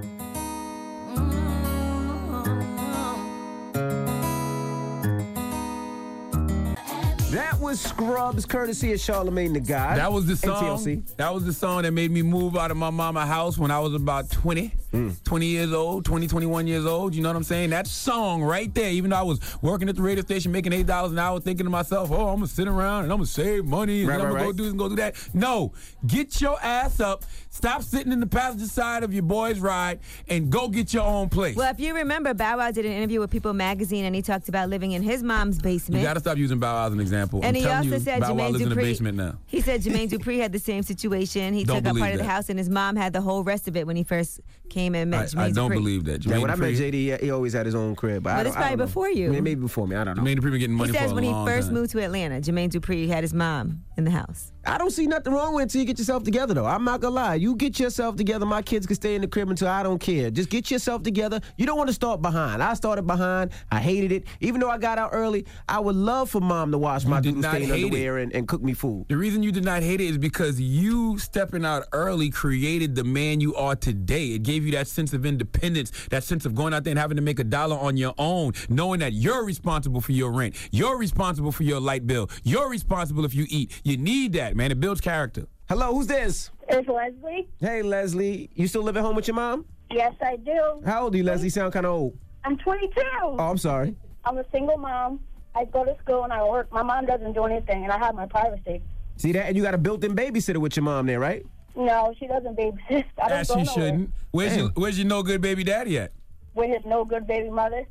That was Scrubs, courtesy of Charlamagne the God. That was the and T L C. song. That was the song that made me move out of my mama house when I was about twenty, twenty years old, twenty, twenty-one years old. You know what I'm saying? That song right there, even though I was working at the radio station making eight dollars an hour, thinking to myself, oh, I'm going to sit around and I'm going to save money and Right, I'm right, going to right. go do this and go do that. No, get your ass up, stop sitting in the passenger side of your boy's ride and go get your own place. Well, if you remember, Bow Wow did an interview with People Magazine, and he talked about living in his mom's basement. You got to stop using Bow Wow as an example. And I'm he telling also you, said Bow Wow Jermaine lives in the Dupri. basement now. He said Jermaine Dupri had the same situation. He Don't took up believe part of the that. house, and his mom had the whole rest of it when he first came and met I, Jermaine I don't Dupri. believe that. Yeah, Jermaine when I met Dupri- J D, he- he always had his own crib. But I But don't- it's I don't probably know. before you. Maybe maybe before me. I don't know. Jermaine Dupri been getting He money says for a when he long first time. moved to Atlanta, Jermaine Dupri had his mom in the house. I don't see nothing wrong with it until you get yourself together, though. I'm not gonna lie. You get yourself together. My kids can stay in the crib until I don't care. Just get yourself together. You don't want to start behind. I started behind. I hated it. Even though I got out early, I would love for mom to wash my did doodle not stained hate underwear and, and cook me food. The reason you did not hate it is because you stepping out early created the man you are today. It gave you that sense of independence, that sense of going out there and having to make a dollar on your own, knowing that you're responsible for your rent. You're responsible for your light bill. You're responsible if you eat. You need that, man. It builds character. Hello, who's this? It's Leslie. Hey, Leslie. You still live at home with your mom? Yes, I do. How old are you, Leslie? You sound kind of old. I'm twenty-two. Oh, I'm sorry. I'm a single mom. I go to school and I work. My mom doesn't do anything, and I have my privacy. See that? And you got a built-in babysitter with your mom there, right? No, she doesn't babysit. I don't As go she nowhere. shouldn't. Where's Damn. your Where's your no good baby daddy at? with his no good baby mother.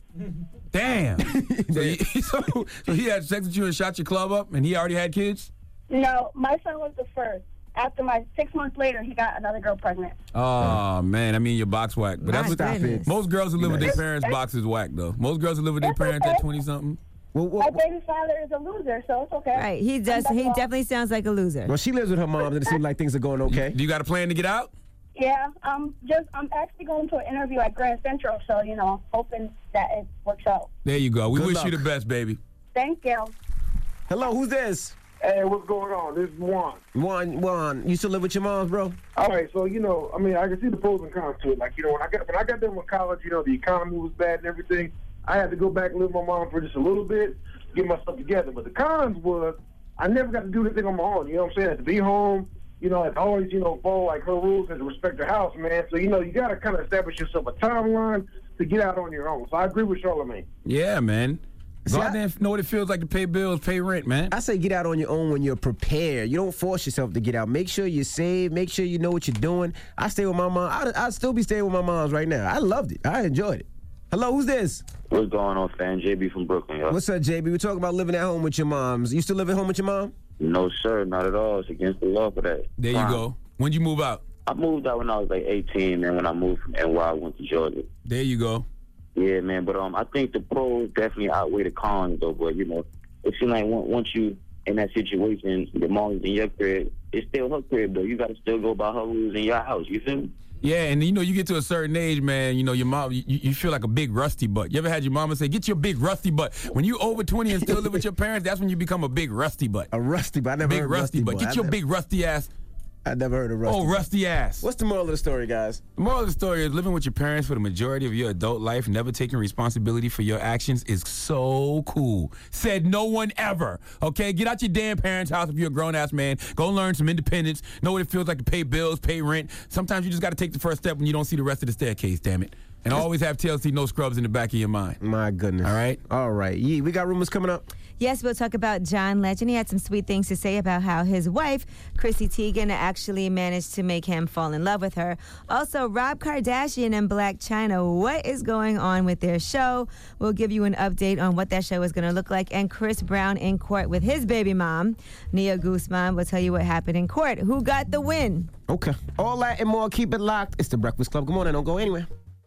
Damn. so, he, so, so he had sex with you and shot your club up, and he already had kids? No, my son was the first. After my six months later, he got another girl pregnant. Oh, man. I mean, your box whack. But My that's what goodness. most girls who live with their It's- parents' box is whack, though. Most girls who live with their It's parents okay. at twenty-something. Well, My well, baby father is a loser, so it's okay. Right. He does. I'm He back definitely sounds like a loser. well, she lives with her mom, and it seems like things are going okay. Do you got a plan to get out? Yeah, um, just I'm actually going to an interview at Grand Central, so you know, hoping that it works out. There you go. We Good wish luck. you the best, baby. Thank you. Hello, who's this? Hey, what's going on? This is Juan. Juan, Juan, you still live with your mom, bro? All right, so you know, I mean, I can see the pros and cons to it. Like, you know, when I got when I got done with college, you know, the economy was bad and everything. I had to go back and live with my mom for just a little bit, get myself together. But the cons was I never got to do anything on my own. You know what I'm saying? I had to be home. You know, I had to always, you know, follow like her rules and to respect her house, man. So you know, you got to kind of establish yourself a timeline to get out on your own. So I agree with Charlamagne. Yeah, man. See, Go out I- there and know what it feels like to pay bills, pay rent, man. I say get out on your own when you're prepared. You don't force yourself to get out. Make sure you save. Make sure you know what you're doing. I stay with my mom. I'd, I'd still be staying with my mom's right now. I loved it. I enjoyed it. Hello, who's this? What's going on, fan? J B from Brooklyn, yo. What's up, J B? We're talking about living at home with your moms. You still live at home with your mom? No, sir, not at all. It's against the law for that. There you Crime. go. When'd you move out? I moved out when I was like eighteen, and when I moved from N Y, I went to Georgia. There you go. Yeah, man, but um, I think the pros definitely outweigh the cons, though. But you know, it seems like on- once you in that situation, your mom's in your crib, it's still her crib, though. You got to still go by her rules in your house. You feel me? Yeah, and you know, you get to a certain age, man, you know, your mom, you, you feel like a big rusty butt. You ever had your mama say, get your big rusty butt? When you over twenty and still live with your parents, that's when you become a big rusty butt. A rusty butt. I never Big heard rusty, rusty butt. butt. Get I your never- big rusty ass. I never heard of rusty. Oh, rusty ass. What's the moral of the story, guys? The moral of the story is living with your parents for the majority of your adult life, never taking responsibility for your actions is so cool. Said no one ever. Okay, get out your damn parents' house if you're a grown-ass man. Go learn some independence. Know what it feels like to pay bills, pay rent. Sometimes you just got to take the first step when you don't see the rest of the staircase, damn it. And always have T L C no scrubs in the back of your mind. My goodness. All right? All right. Yee, we got rumors coming up. Yes, we'll talk about John Legend. He had some sweet things to say about how his wife, Chrissy Teigen, actually managed to make him fall in love with her. Also, Rob Kardashian and Black China. What is going on with their show? We'll give you an update on what that show is going to look like. And Chris Brown in court with his baby mom, Nia Guzman. We'll tell you what happened in court. Who got the win? Okay. All that and more. Keep it locked. It's the Breakfast Club. Good morning. Don't go anywhere.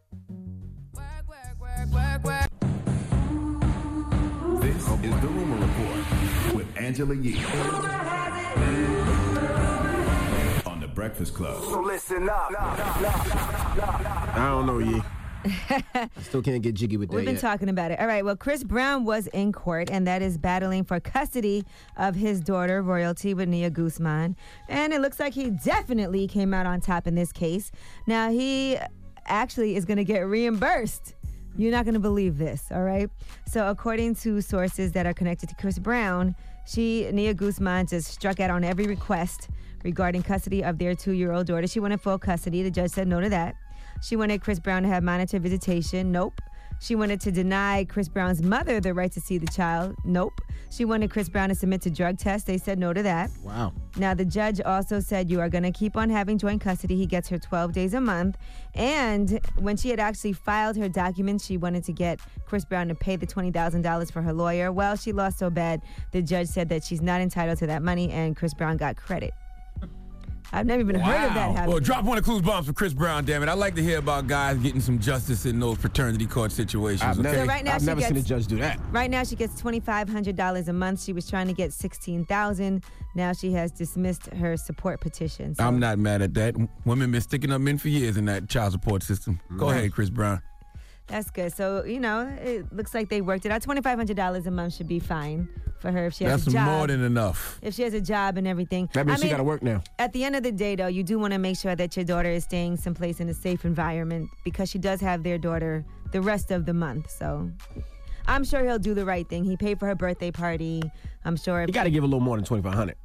This is the Rumor Report with Angela Yee on the Breakfast Club. So listen up. I don't know, Yee. I still can't get jiggy with that We've been yet. talking about it. All right, well, Chris Brown was in court, and that is battling for custody of his daughter, Royalty, with Nia Guzman. And it looks like he definitely came out on top in this case. Now, he actually is going to get reimbursed. You're not going to believe this, all right? So according to sources that are connected to Chris Brown, she, Nia Guzman, just struck out on every request regarding custody of their two-year-old daughter. She wanted full custody. The judge said no to that. She wanted Chris Brown to have monitored visitation. Nope. She wanted to deny Chris Brown's mother the right to see the child. Nope. She wanted Chris Brown to submit to drug tests. They said no to that. Wow. Now, the judge also said you are going to keep on having joint custody. He gets her twelve days a month. And when she had actually filed her documents, she wanted to get Chris Brown to pay the twenty thousand dollars for her lawyer. Well, she lost so bad, the judge said that she's not entitled to that money, and Chris Brown got credit. I've never even heard of that happening. Well, drop one of Clues bombs for Chris Brown, damn it. I like to hear about guys getting some justice in those fraternity court situations. I've okay? never, So right now I've she never gets- seen a judge do that. Right now, she gets twenty-five hundred dollars a month. She was trying to get sixteen thousand dollars. Now she has dismissed her support petition. So I'm not mad at that. Women been sticking up men for years in that child support system. Go Right. ahead, Chris Brown. that's good. So, you know, it looks like they worked it out. twenty-five hundred dollars a month should be fine for her if she has That's a job. more than enough. If she has a job and everything. That means I she mean, got to work now. At the end of the day, though, you do want to make sure that your daughter is staying someplace in a safe environment because she does have their daughter the rest of the month. So I'm sure he'll do the right thing. He paid for her birthday party. I'm sure. You got to give a little more than twenty-five hundred dollars.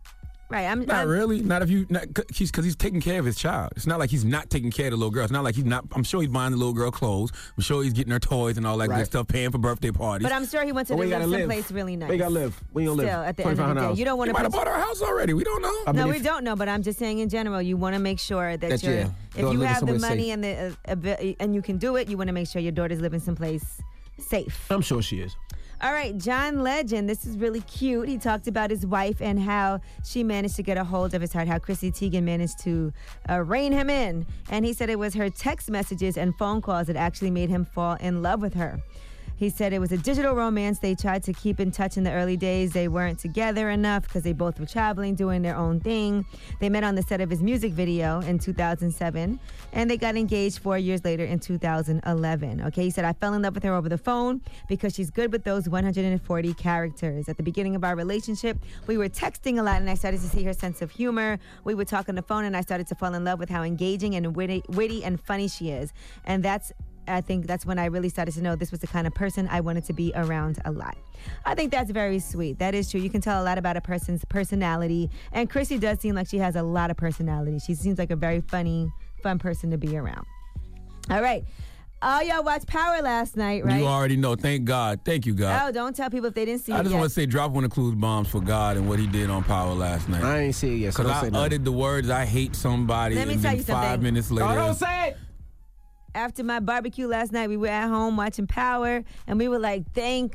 Right. I'm Not I'm, really. Not if you. Not, he's because he's taking care of his child. It's not like he's not taking care of the little girl. It's not like he's not. I'm sure he's buying the little girl clothes. I'm sure he's getting her toys and all that Right. good stuff, paying for birthday parties. But I'm sure he wanted But to where you live gotta live? someplace really nice. Where you gotta live? Where you gonna live? Still, at the end of the twenty-five hundred day, dollars. you don't want He to. might have bought her a house already. We don't know. I No, mean, we if- don't know, but I'm just saying in general, you want to make sure that, That, you're, yeah, if daughter you living have the somewhere money safe. and the uh, abi- and you can do it, you want to make sure your daughter's living someplace safe. I'm sure she is. All right, John Legend. This is really cute. He talked about his wife and how she managed to get a hold of his heart, how Chrissy Teigen managed to uh, rein him in. And he said it was her text messages and phone calls that actually made him fall in love with her. He said it was a digital romance. They tried to keep in touch in the early days. They weren't together enough because they both were traveling, doing their own thing. They met on the set of his music video in two thousand seven, and they got engaged four years later in two thousand eleven. Okay, he said, I fell in love with her over the phone because she's good with those one hundred forty characters. At the beginning of our relationship, we were texting a lot, and I started to see her sense of humor. We would talk on the phone, and I started to fall in love with how engaging and witty, witty and funny she is. And that's I think that's when I really started to know this was the kind of person I wanted to be around a lot. I think that's very sweet. That is true. You can tell a lot about a person's personality. And Chrissy does seem like she has a lot of personality. She seems like a very funny, fun person to be around. All right. Oh, y'all watched Power last night, right? You already know. Thank God. Thank you, God. Oh, don't tell people if they didn't see I it just yet. want to say, drop one of Clues bombs for God and what he did on Power last night. I ain't see it yet, so Because don't I say nothing. uttered the words, I hate somebody, Let me and tell then you five something. minutes later. Oh, don't say it. After my barbecue last night, we were at home watching Power, and we were like, thank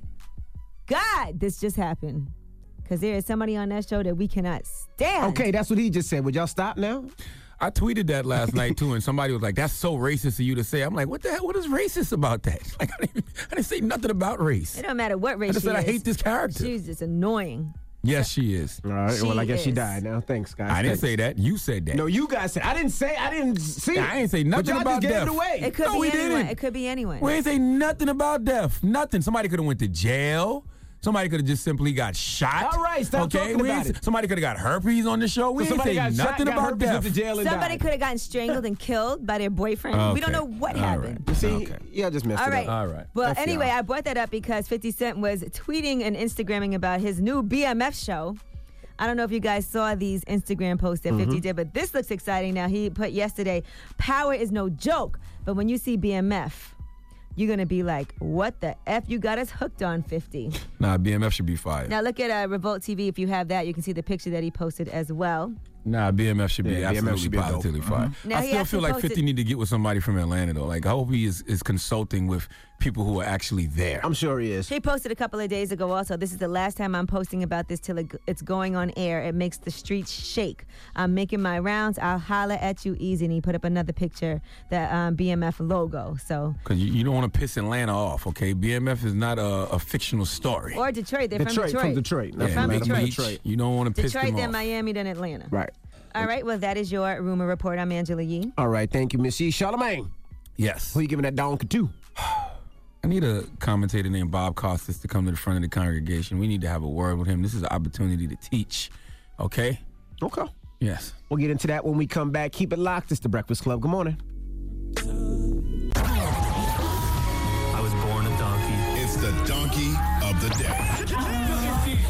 God this just happened. Because there is somebody on that show that we cannot stand. Okay, that's what he just said. Would y'all stop now? I tweeted that last night too, and somebody was like, "That's so racist of you to say." I'm like, "What the hell? What is racist about that?" Like, I didn't, I didn't say nothing about race. It don't matter what race I just she said I is. hate this character. She's just annoying. Yes, she is. All right. She well, I guess she is. died now. Thanks, guys. I didn't Thanks. say that. You said that. No, you guys said. I didn't say. I didn't see. I ain't say But nothing y'all about just gave death. it away. It could No, be we anyone. didn't. It could be anyone. We ain't say nothing about death. Nothing. Somebody could have went to jail. Somebody could have just simply got shot. All right, stop okay? talking We about ain't- it. Somebody could have got herpes on the show. We So ain't somebody say got shot, nothing got about herpes, death. went to jail and Somebody died. could have gotten strangled and killed by their boyfriend. We don't Okay. know what All happened. right. See, Okay. yeah, I just messed All it right. up. All right. Well, F anyway, y'all. I brought that up because fifty Cent was tweeting and Instagramming about his new B M F show. I don't know if you guys saw these Instagram posts that fifty did, but this looks exciting now. He put yesterday, Power is no joke, but when you see B M F, you're going to be like, what the F you got us hooked on, fifty? Nah, B M F should be fired. Now look at uh, Revolt T V. If you have that, you can see the picture that he posted as well. Nah, B M F should be Yeah, B M F absolutely should be dope. positively fired. Now, I he still actually feel like posted- fifty need to get with somebody from Atlanta though. Like I hope he is, is consulting with people who are actually there. I'm sure he is. He posted a couple of days ago also, this is the last time I'm posting about this till it, it's going on air. It makes the streets shake. I'm making my rounds. I'll holler at you easy. And he put up another picture, the um, B M F logo. So Because you, you don't want to piss Atlanta off, okay? B M F is not a, a fictional story. Or Detroit. They're Detroit, from from Detroit. Detroit. They're Not from Big Detroit. Beach, you don't want to piss Detroit, them then off. Miami, then Atlanta. Right. All right, well, that is your rumor report. I'm Angela Yee. All right. Thank you, Miss Yee. Charlamagne. Yes. Who you giving that donkey to? I need a commentator named Bob Costas to come to the front of the congregation. We need to have a word with him. This is an opportunity to teach, okay? Okay. Yes. We'll get into that when we come back. Keep it locked. It's the Breakfast Club. Good morning. I was born a donkey. It's the donkey of the day.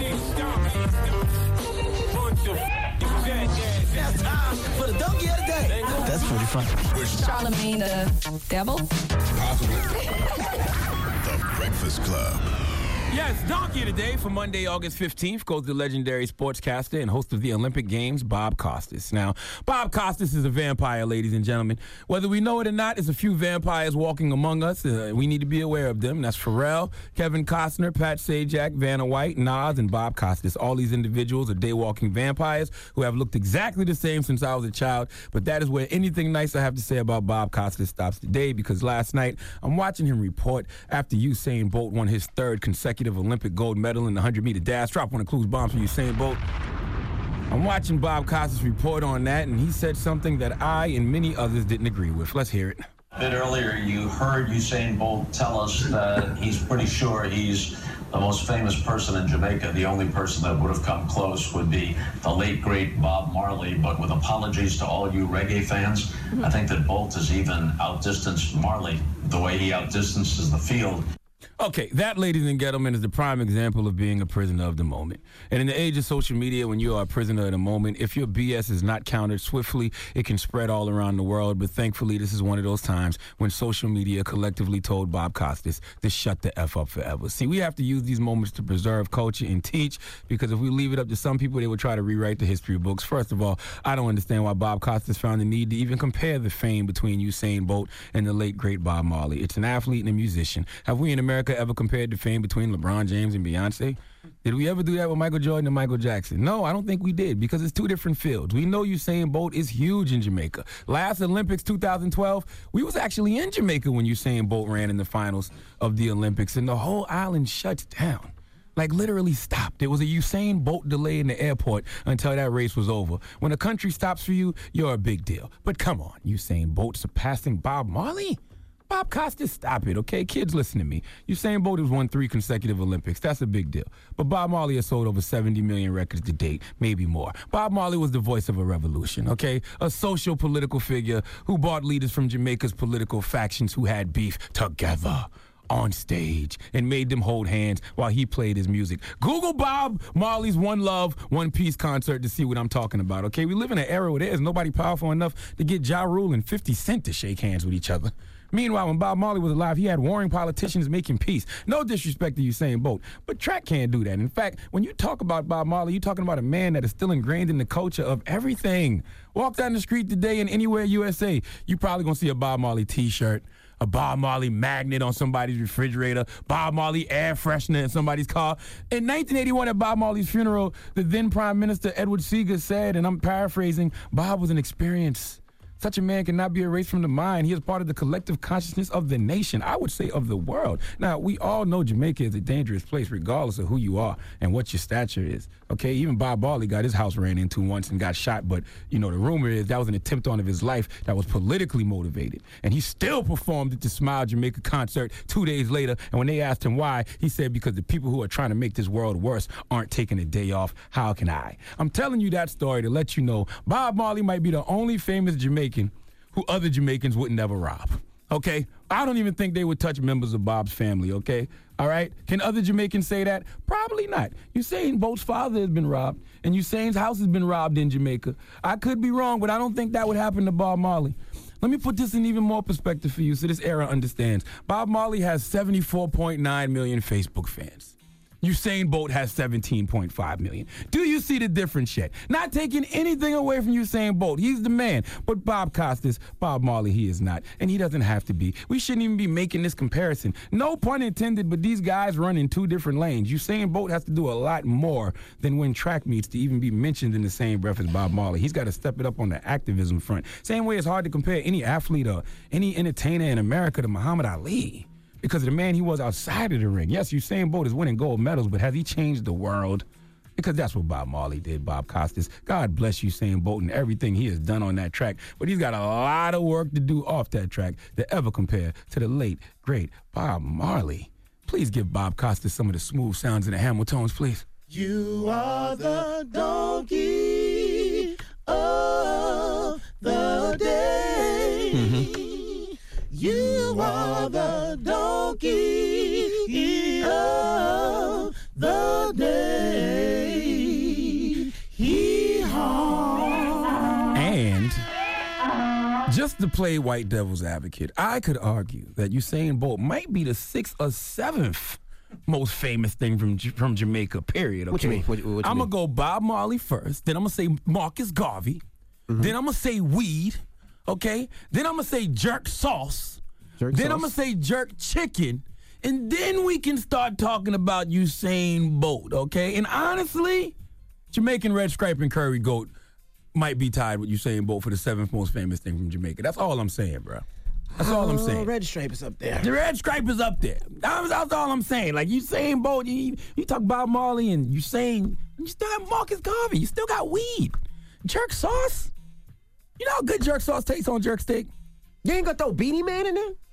For the donkey of the day. That's pretty funny. Charlamagne the devil. Possibly. The Breakfast Club. Yes, Donkey today for Monday, August fifteenth goes the legendary sportscaster and host of the Olympic Games, Bob Costas. Now, Bob Costas is a vampire, ladies and gentlemen. Whether we know it or not, there's a few vampires walking among us. Uh, we need to be aware of them. That's Pharrell, Kevin Costner, Pat Sajak, Vanna White, Nas, and Bob Costas. All these individuals are day-walking vampires who have looked exactly the same since I was a child. But that is where anything nice I have to say about Bob Costas stops today, because last night I'm watching him report after Usain Bolt won his third consecutive Olympic gold medal in the one hundred meter dash. Drop one of Clues bombs for Usain Bolt. I'm watching Bob Costas report on that, and he said something that I and many others didn't agree with. Let's hear it. A bit earlier, you heard Usain Bolt tell us that he's pretty sure he's the most famous person in Jamaica. The only person that would have come close would be the late, great Bob Marley. But with apologies to all you reggae fans, I think that Bolt has even outdistanced Marley the way he outdistances the field. Okay, that, ladies and gentlemen, is the prime example of being a prisoner of the moment. And in the age of social media, when you are a prisoner of the moment, if your B S is not countered swiftly, it can spread all around the world. But thankfully, this is one of those times when social media collectively told Bob Costas to shut the F up forever. See, we have to use these moments to preserve culture and teach, because if we leave it up to some people, they will try to rewrite the history books. First of all, I don't understand why Bob Costas found the need to even compare the fame between Usain Bolt and the late, great Bob Marley. It's an athlete and a musician. Have we in America ever compared the fame between LeBron James and Beyonce? Did we ever do that with Michael Jordan and Michael Jackson? No, I don't think we did, because it's two different fields. We know Usain Bolt is huge in Jamaica. Last Olympics, two thousand twelve, we was actually in Jamaica when Usain Bolt ran in the finals of the Olympics, and the whole island shuts down. Like, literally stopped. There was a Usain Bolt delay in the airport until that race was over. When a country stops for you, you're a big deal. But come on, Usain Bolt surpassing Bob Marley? Bob Costas, stop it, okay? Kids, listen to me. Usain Bolt has won three consecutive Olympics. That's a big deal. But Bob Marley has sold over seventy million records to date, maybe more. Bob Marley was the voice of a revolution, okay? A social political figure who brought leaders from Jamaica's political factions who had beef together on stage and made them hold hands while he played his music. Google Bob Marley's One Love, One Peace concert to see what I'm talking about, okay? We live in an era where there's nobody powerful enough to get Ja Rule and fifty Cent to shake hands with each other. Meanwhile, when Bob Marley was alive, he had warring politicians making peace. No disrespect to Usain Bolt, but track can't do that. In fact, when you talk about Bob Marley, you're talking about a man that is still ingrained in the culture of everything. Walk down the street today in anywhere U S A, you probably gonna see a Bob Marley t-shirt, a Bob Marley magnet on somebody's refrigerator, Bob Marley air freshener in somebody's car. In nineteen eighty-one at Bob Marley's funeral, the then Prime Minister Edward Seeger said, and I'm paraphrasing, Bob was an experience. Such a man cannot be erased from the mind. He is part of the collective consciousness of the nation, I would say of the world. Now, we all know Jamaica is a dangerous place regardless of who you are and what your stature is. Okay, even Bob Marley got his house ran into once and got shot, but, you know, the rumor is that was an attempt on of his life that was politically motivated. And he still performed at the Smile Jamaica concert two days later, and when they asked him why, he said, because the people who are trying to make this world worse aren't taking a day off. How can I? I'm telling you that story to let you know Bob Marley might be the only famous Jamaican who other Jamaicans would never rob, okay? I don't even think they would touch members of Bob's family, okay? All right? Can other Jamaicans say that? Probably not. Usain Bolt's father has been robbed, and Usain's house has been robbed in Jamaica. I could be wrong, but I don't think that would happen to Bob Marley. Let me put this in even more perspective for you so this era understands. Bob Marley has seventy-four point nine million Facebook fans. Usain Bolt has seventeen point five million. Do you see the difference yet? Not taking anything away from Usain Bolt. He's the man. But Bob Costas, Bob Marley, he is not. And he doesn't have to be. We shouldn't even be making this comparison. No pun intended, but these guys run in two different lanes. Usain Bolt has to do a lot more than win track meets to even be mentioned in the same breath as Bob Marley. He's got to step it up on the activism front. Same way it's hard to compare any athlete or any entertainer in America to Muhammad Ali, because of the man he was outside of the ring. Yes, Usain Bolt is winning gold medals, but has he changed the world? Because that's what Bob Marley did, Bob Costas. God bless Usain Bolt and everything he has done on that track. But he's got a lot of work to do off that track to ever compare to the late, great Bob Marley. Please give Bob Costas some of the smooth sounds in the Hamiltones, please. You are the donkey of the day. Mm-hmm. You are the donkey of the day. Hee-haw. And just to play white devil's advocate, I could argue that Usain Bolt might be the sixth or seventh most famous thing from from Jamaica, period. Okay? What you mean? What, what you I'm mean? going to go Bob Marley first, then I'm going to say Marcus Garvey, Mm-hmm. then I'm going to say weed, okay? Then I'm going to say jerk sauce. Jerk then sauce. I'm going to say jerk chicken. And then we can start talking about Usain Bolt, okay? And honestly, Jamaican red stripe and curry goat might be tied with Usain Bolt for the seventh most famous thing from Jamaica. That's all I'm saying, bro. That's all I'm saying. Oh, red stripe is up there. The red stripe is up there. That's, that's all I'm saying. Like, Usain Bolt, you, you talk about Marley and Usain, you still have Marcus Garvey. You still got weed. Jerk sauce? You know how good jerk sauce tastes on jerk steak? You ain't gonna throw Beanie Man in there?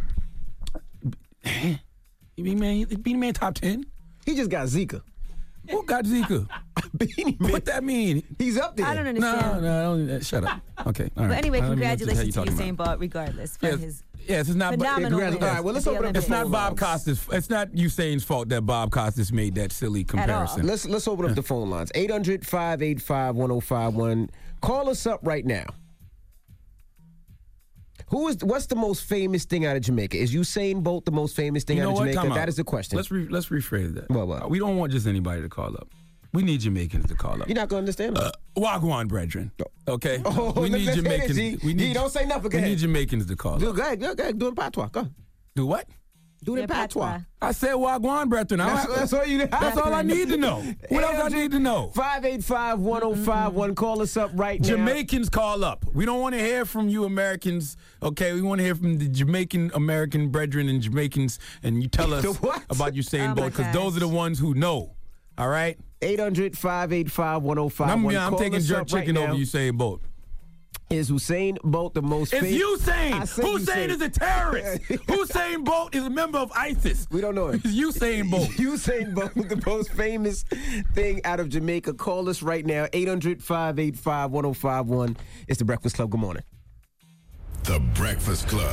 Beanie Man, Beanie Man top ten? He just got Zika. Who got Zika? Beanie Man. What that mean? He's up there. I don't No, understand. no, I don't, shut up. Okay, all right. But anyway, All right, let me know what the hell congratulations you to talking Usain about. Bolt, regardless, for Yes, his Yes, it's not. Phenomenal All win right, well, let's at the open up. It's not Olympics. Bob Costas. It's not Usain's fault that Bob Costas made that silly comparison. Let's let's open up the phone lines. eight hundred, five eight five, one oh five one. Call us up right now. Who is what's the most famous thing out of Jamaica? Is Usain Bolt the most famous thing You know out of what? Jamaica? Time out. That is the question. Let's re- let's rephrase that. What, what? We don't want just anybody to call up. We need Jamaicans to call up. You're not gonna understand. Uh, Wagwan, brethren. Okay. Oh, we let's- need let's hear it, Jamaicans. G. We need. G, don't say nothing. Go We ahead. need Jamaicans to call Do, up. go ahead, go ahead, do it in patois. Go. Do what? Do it in patois. I said Wagwan, brethren. I That's, don't- that's all you. That's all I need to know. What else I need to know? five eight five, one oh five one. Call us up right now. Jamaicans call up. We don't want to hear from you Americans, okay? We want to hear from the Jamaican American brethren and Jamaicans, and you tell us The what? about Usain Oh, Bolt, my because gosh. those are the ones who know, all right? eight hundred, five eight five, one oh five I'm, one. I'm Call taking us jerk up right chicken now. over Usain Bolt. Is Usain Bolt the most It's famous? Usain. I said Hussein is a terrorist. Usain Bolt is a member of ISIS. We don't know it. It's Usain Bolt. Usain Bolt, the most famous thing out of Jamaica. Call us right now, eight hundred, five eight five, one oh five one. It's The Breakfast Club. Good morning. The Breakfast Club.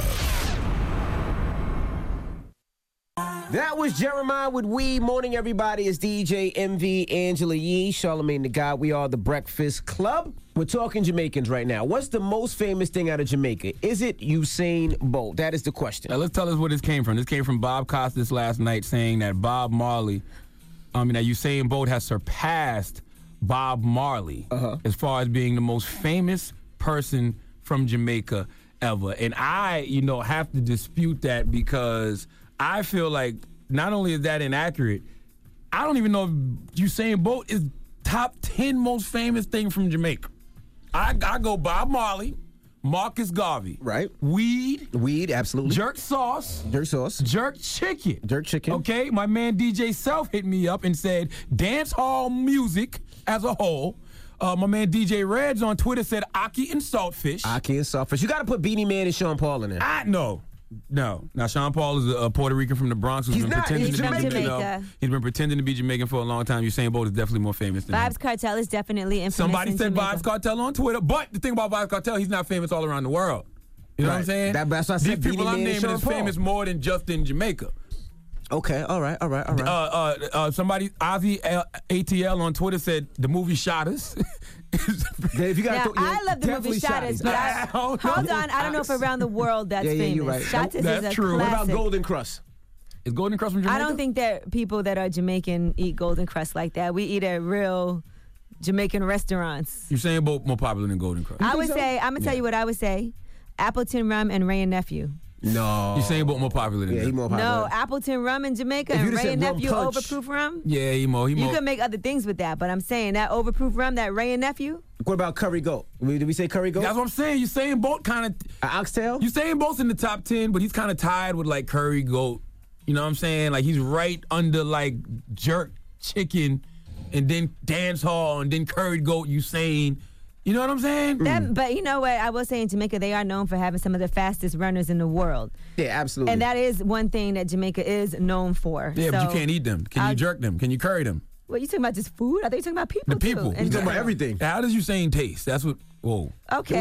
That was Jeremiah with We. Morning, everybody. It's D J M V, Angela Yee, Charlamagne the God. We are The Breakfast Club. We're talking Jamaicans right now. What's the most famous thing out of Jamaica? Is it Usain Bolt? That is the question. Now, let's tell us where this came from. This came from Bob Costas last night saying that Bob Marley, I mean, that Usain Bolt has surpassed Bob Marley Uh-huh. as far as being the most famous person from Jamaica ever. And I, you know, have to dispute that because I feel like not only is that inaccurate, I don't even know if Usain Bolt is top ten most famous thing from Jamaica. I, I go Bob Marley, Marcus Garvey. Right. Weed. Weed, absolutely. Jerk sauce. Jerk sauce. Jerk chicken. Jerk chicken. Okay, my man D J Self hit me up and said dance hall music as a whole. Uh, my man D J Reds on Twitter said Aki and Saltfish. Aki and Saltfish. You got to put Beanie Man and Sean Paul in there. I know. No. Now, Sean Paul is a, a Puerto Rican from the Bronx who's He's been not. pretending He's to from be Jamaican. Jamaica. He's been pretending to be Jamaican for a long time. Usain Bolt is definitely more famous than him. Vibes Cartel is definitely infamous Somebody in said Jamaica. Vibes Cartel on Twitter, but the thing about Vibes Cartel, he's not famous all around the world. You know what I'm Right. saying? That- that's why I said These people Beanie I'm Man and naming Sean is Paul. famous more than just in Jamaica. Okay, all right, all right, all right. Uh, uh, uh, somebody, Ozzy L- A T L on Twitter said the movie Shot Us. if you Now, th- I love the movie Shottas, but I, I don't know. hold on, I don't know if around the world that's Yeah, yeah, famous. you're right. Shottas That's is a true. What What classic. about Golden Crust? Is Golden Crust from Jamaica? I don't think that people that are Jamaican eat Golden Crust like that. We eat at real Jamaican restaurants. Usain Bolt more popular than Golden Crust. I would say, I'm gonna tell you what I would say: Appleton rum and Ray and Nephew. No. Usain Bolt more popular than Yeah, that. he more popular. No, Appleton rum in Jamaica If and you'd have Ray and said rum Nephew punch. overproof rum. Yeah, he more. He You more. can make other things with that, but I'm saying that overproof rum, that Ray and Nephew. What about Curry Goat? We- Did we say Curry Goat? That's what I'm saying. Usain Bolt kind of. Uh, Oxtail? Usain Bolt's in the top ten, but he's kind of tied with like Curry Goat. You know what I'm saying? Like he's right under like Jerk Chicken, and then Dance Hall, and then Curry Goat. Usain. You know what I'm saying? That, but you know what? I will say in Jamaica, they are known for having some of the fastest runners in the world. Yeah, absolutely. And that is one thing that Jamaica is known for. Yeah, but So- you can't eat them. Can I'll- you jerk them? Can you curry them? What, you talking about just food? I think you're talking about people The people. too. And- talking about everything. How does Usain taste? That's what. Whoa. Okay.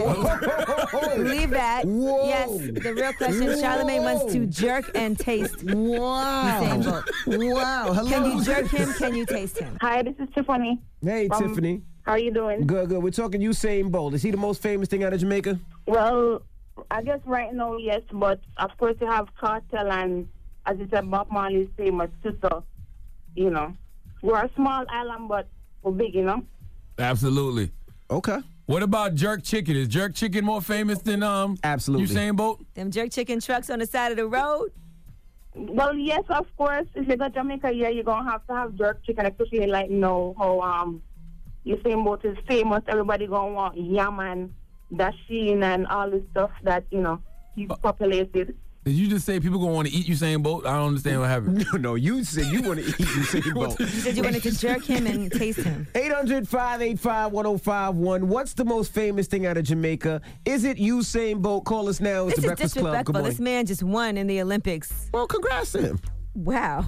Leave that. Whoa. Yes, the real question. Charlamagne wants to jerk and taste. Wow. Usain Bolt. Wow. Hello. Can you jerk him? Can you taste him? Hi, this is Tiffany. Hey, Um, Tiffany. How are you doing? Good, good. We're talking Usain Bolt. Is he the most famous thing out of Jamaica? Well, I guess right now, yes, but of course you have Cartel and, as you said, Bob Marley is famous too, so, you know. We're a small island, but we're big, you know? Absolutely. Okay. What about Jerk Chicken? Is Jerk Chicken more famous than um Absolutely. Usain Bolt? Them jerk chicken trucks on the side of the road. Well, yes, of course. If you go to Jamaica, yeah, you're going to have to have jerk chicken, especially like, you know, how um, Usain Bolt is famous. Everybody going to want yam and dasheen and all this stuff that, you know, he's populated. Did you just say people gonna want to eat Usain Bolt? I don't understand what happened. No, no, you said you want to eat Usain Bolt. You said you wanted to jerk him and taste him. eight hundred, five eight five, one oh five one. What's the most famous thing out of Jamaica? Is it Usain Bolt? Call us now. It's This the is Breakfast Club. Good disrespectful. morning. This man just won in the Olympics. Well, congrats to him. Wow.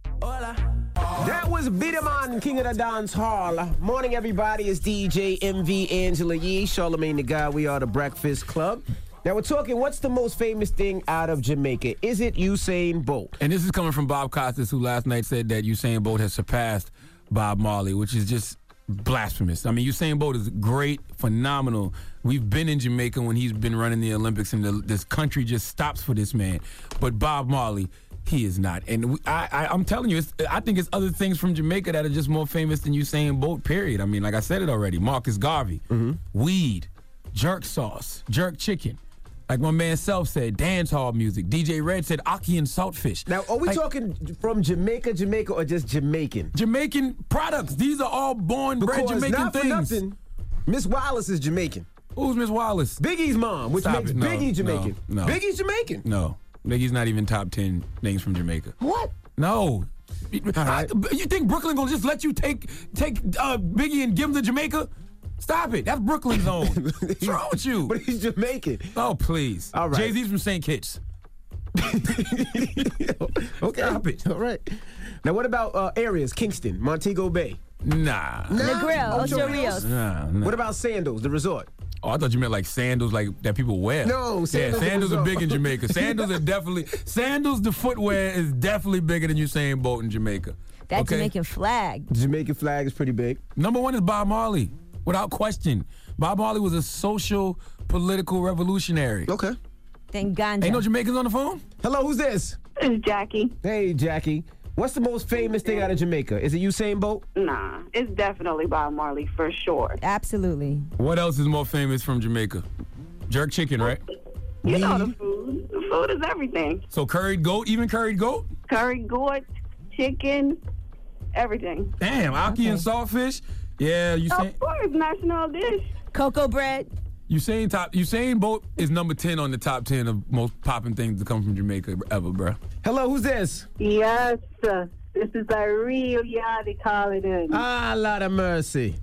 That was Bidaman, King of the Dance Hall. Morning, everybody. It's D J M V, Angela Yee, Charlamagne the God. We are the Breakfast Club. Now we're talking, what's the most famous thing out of Jamaica? Is it Usain Bolt? And this is coming from Bob Costas, who last night said that Usain Bolt has surpassed Bob Marley, which is just blasphemous. I mean, Usain Bolt is great, phenomenal. We've been in Jamaica when he's been running the Olympics, and the, this country just stops for this man. But Bob Marley, he is not. And we, I, I, I'm telling you, it's, I think it's other things from Jamaica that are just more famous than Usain Bolt, period. I mean, like I said it already, Marcus Garvey, mm-hmm. weed, jerk sauce, jerk chicken. Like my man Self said, dance hall music. D J Red said Aki and Saltfish. Now, are we like, talking from Jamaica, Jamaica, or just Jamaican? Jamaican products. These are all born, bred Jamaican not things. For nothing, Miss Wallace is Jamaican. Who's Miss Wallace? Biggie's mom, which Stop makes it. No, Biggie Jamaican. No, no. Biggie's Jamaican. No. Biggie's not even top ten names from Jamaica. What? No. Right. You think Brooklyn gonna just let you take take uh, Biggie and give him to Jamaica? Stop it. That's Brooklyn's own. What's wrong with you? But he's Jamaican. Oh, please. All right. Jay-Z's from Saint Kitts. Okay. Stop it. All right. Now, what about uh, areas? Kingston, Montego Bay. Nah. The Grill, Ocho Rios. Nah, nah. What about Sandals, the resort? Oh, I thought you meant like sandals, like that people wear. No, sandals. Yeah, sandals are are big in Jamaica. Sandals are definitely sandals. The footwear is definitely bigger than Usain Bolt in Jamaica. That okay? Jamaican flag. The Jamaican flag is pretty big. Number one is Bob Marley, without question. Bob Marley was a social, political revolutionary. Okay. Then ganja. Ain't no Jamaicans on the phone? Hello, who's this? It's Jackie. Hey, Jackie. What's the most famous thing out of Jamaica? Is it Usain Bolt? Nah, it's definitely Bob Marley for sure. Absolutely. What else is more famous from Jamaica? Jerk chicken, right? You know the food. The food is everything. So curried goat, even curried goat? Curry goat, chicken, everything. Damn, Aki Okay. and saltfish? Yeah, you saying Of course, national dish. Cocoa bread. Usain top Usain Bolt is number ten on the top ten of most popping things to come from Jamaica ever, bro. Hello, who's this? Yes, sir. This is a real yardie calling in. Ah, Lord of mercy.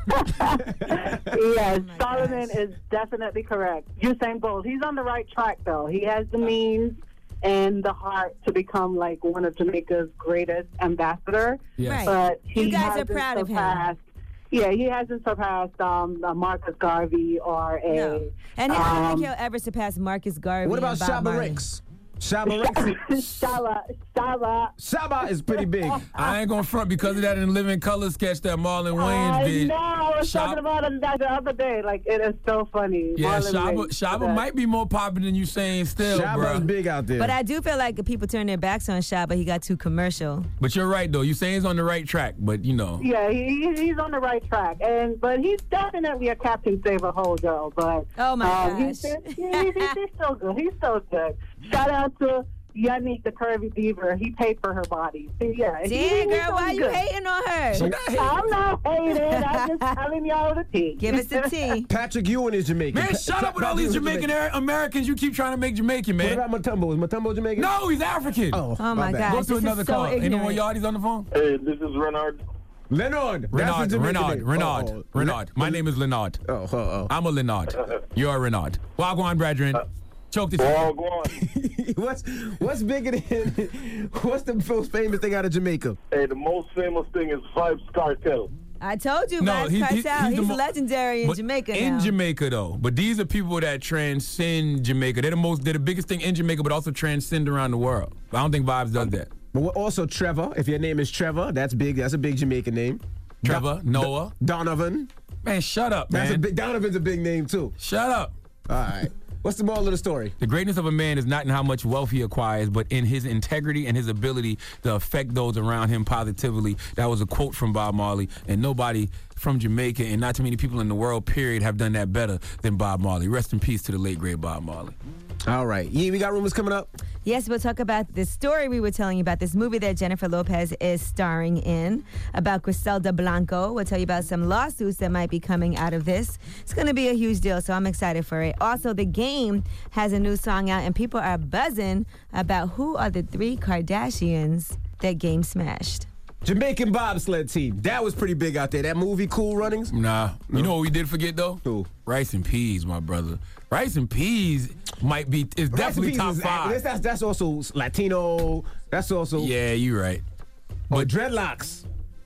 Yes, Solomon is definitely correct. Usain Bolt, he's on the right track, though. He has the means and the heart to become like one of Jamaica's greatest ambassador. Yes. Right. But he You guys are hasn't proud of him. surpassed- Yeah, he hasn't surpassed um, uh, Marcus Garvey or a. No. And I don't um, think he'll ever surpass Marcus Garvey. What about and Bob Shabba Marley. Ricks? Shabba Ricks? Shabba, Shabba. Shabba is pretty big. I ain't gonna front because of that in Living Color sketch that Marlon I Wayans did. know. I was Shab- talking about him that the other day. Like, it is so funny. Yeah, Marlon Shabba, Wayans Shabba did that. might be more popular than you saying still, Shabba's bro. big out there. But I do feel like if people turn their backs on Shabba, he got too commercial. But you're right though. You saying he's on the right track, but you know. Yeah, he, he's on the right track, and but he's definitely a Captain Save a Hole girl. But Oh, my um, gosh. he's, he's, he's, he's still good. He's still good. Shout out to Yannick, the curvy beaver. He paid for her body. So, yeah, he- Damn, he's girl, why doing you good. hating on her? I'm not hating. I'm just telling y'all the tea. Give us the tea. Patrick Ewing is Jamaican. Man, shut up with all these Jamaican Amer- Americans you keep trying to make Jamaican, What man. about Matumbo? Is Matumbo Jamaican? No, he's African. Oh, Oh, my bad. God. Go Gosh, to this another is so call. Ain't no more ignorant. yardies on the phone? Hey, this is Renard. Leonard. That's a Renard, Jamaican Renard, name. Renard, Oh, oh. Renard. My name is Lenard. Oh, oh, oh. I'm a Lenard. You're a Renard. Well, go on, brethren. Choke this. Oh, go on. what's what's bigger than what's the most famous thing out of Jamaica? Hey, the most famous thing is Vibes Cartel. I told you, No, guys, he- he- Cartel. he's He's, the mo- legendary in But Jamaica in now. Jamaica, though. But these are people that transcend Jamaica. They're the most. They're the biggest thing in Jamaica, but also transcend around the world. I don't think Vibes does that. But what- also Trevor. If your name is Trevor, that's big. That's a big Jamaican name. Trevor, Noah, Donovan. man, shut up, That's man. a big. Donovan's a big name too. Shut up. All right. What's the moral of the story? The greatness of a man is not in how much wealth he acquires, but in his integrity and his ability to affect those around him positively. That was a quote from Bob Marley, and nobody from Jamaica and not too many people in the world, period, have done that better than Bob Marley. Rest in peace to the late, great Bob Marley. All right. Yeah, we got rumors coming up. Yes, we'll talk about this story we were telling you about, this movie that Jennifer Lopez is starring in, about Griselda Blanco. We'll tell you about some lawsuits that might be coming out of this. It's going to be a huge deal, so I'm excited for it. Also, The Game has a new song out, and people are buzzing about who are the three Kardashians that Game smashed. Jamaican bobsled team. That was pretty big out there. That movie, Cool Runnings. Nah. You know what we did forget, though? Who? Rice and Peas, my brother. Rice and Peas might be, is definitely top Is- five. That's, that's, that's also Latino. That's also. Yeah, you're right. But dreadlocks.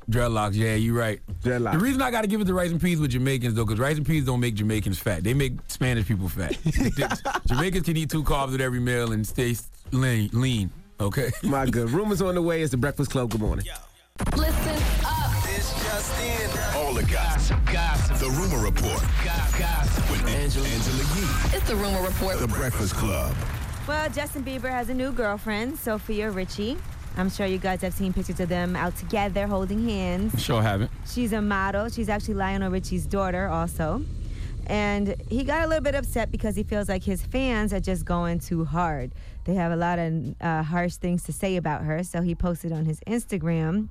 Dreadlocks, yeah, you're right. Dreadlocks. The reason I got to give it to rice and peas with Jamaicans, though, because rice and peas don't make Jamaicans fat. They make Spanish people fat. Jamaicans can eat two carbs at every meal and stay lean, lean okay? My good. Rumors on the way. It's the Breakfast Club. Good morning. Listen up. This just in. All the gossip. Gossip. The Rumor Report. Gossip. Gossip. With Angela, Angela Yee. It's the Rumor Report. The Breakfast Club. Well, Justin Bieber has a new girlfriend, Sophia Richie. I'm sure you guys have seen pictures of them out together holding hands. Sure haven't. She's a model. She's actually Lionel Richie's daughter also. And he got a little bit upset because he feels like his fans are just going too hard. They have a lot of uh, harsh things to say about her. So he posted on his Instagram,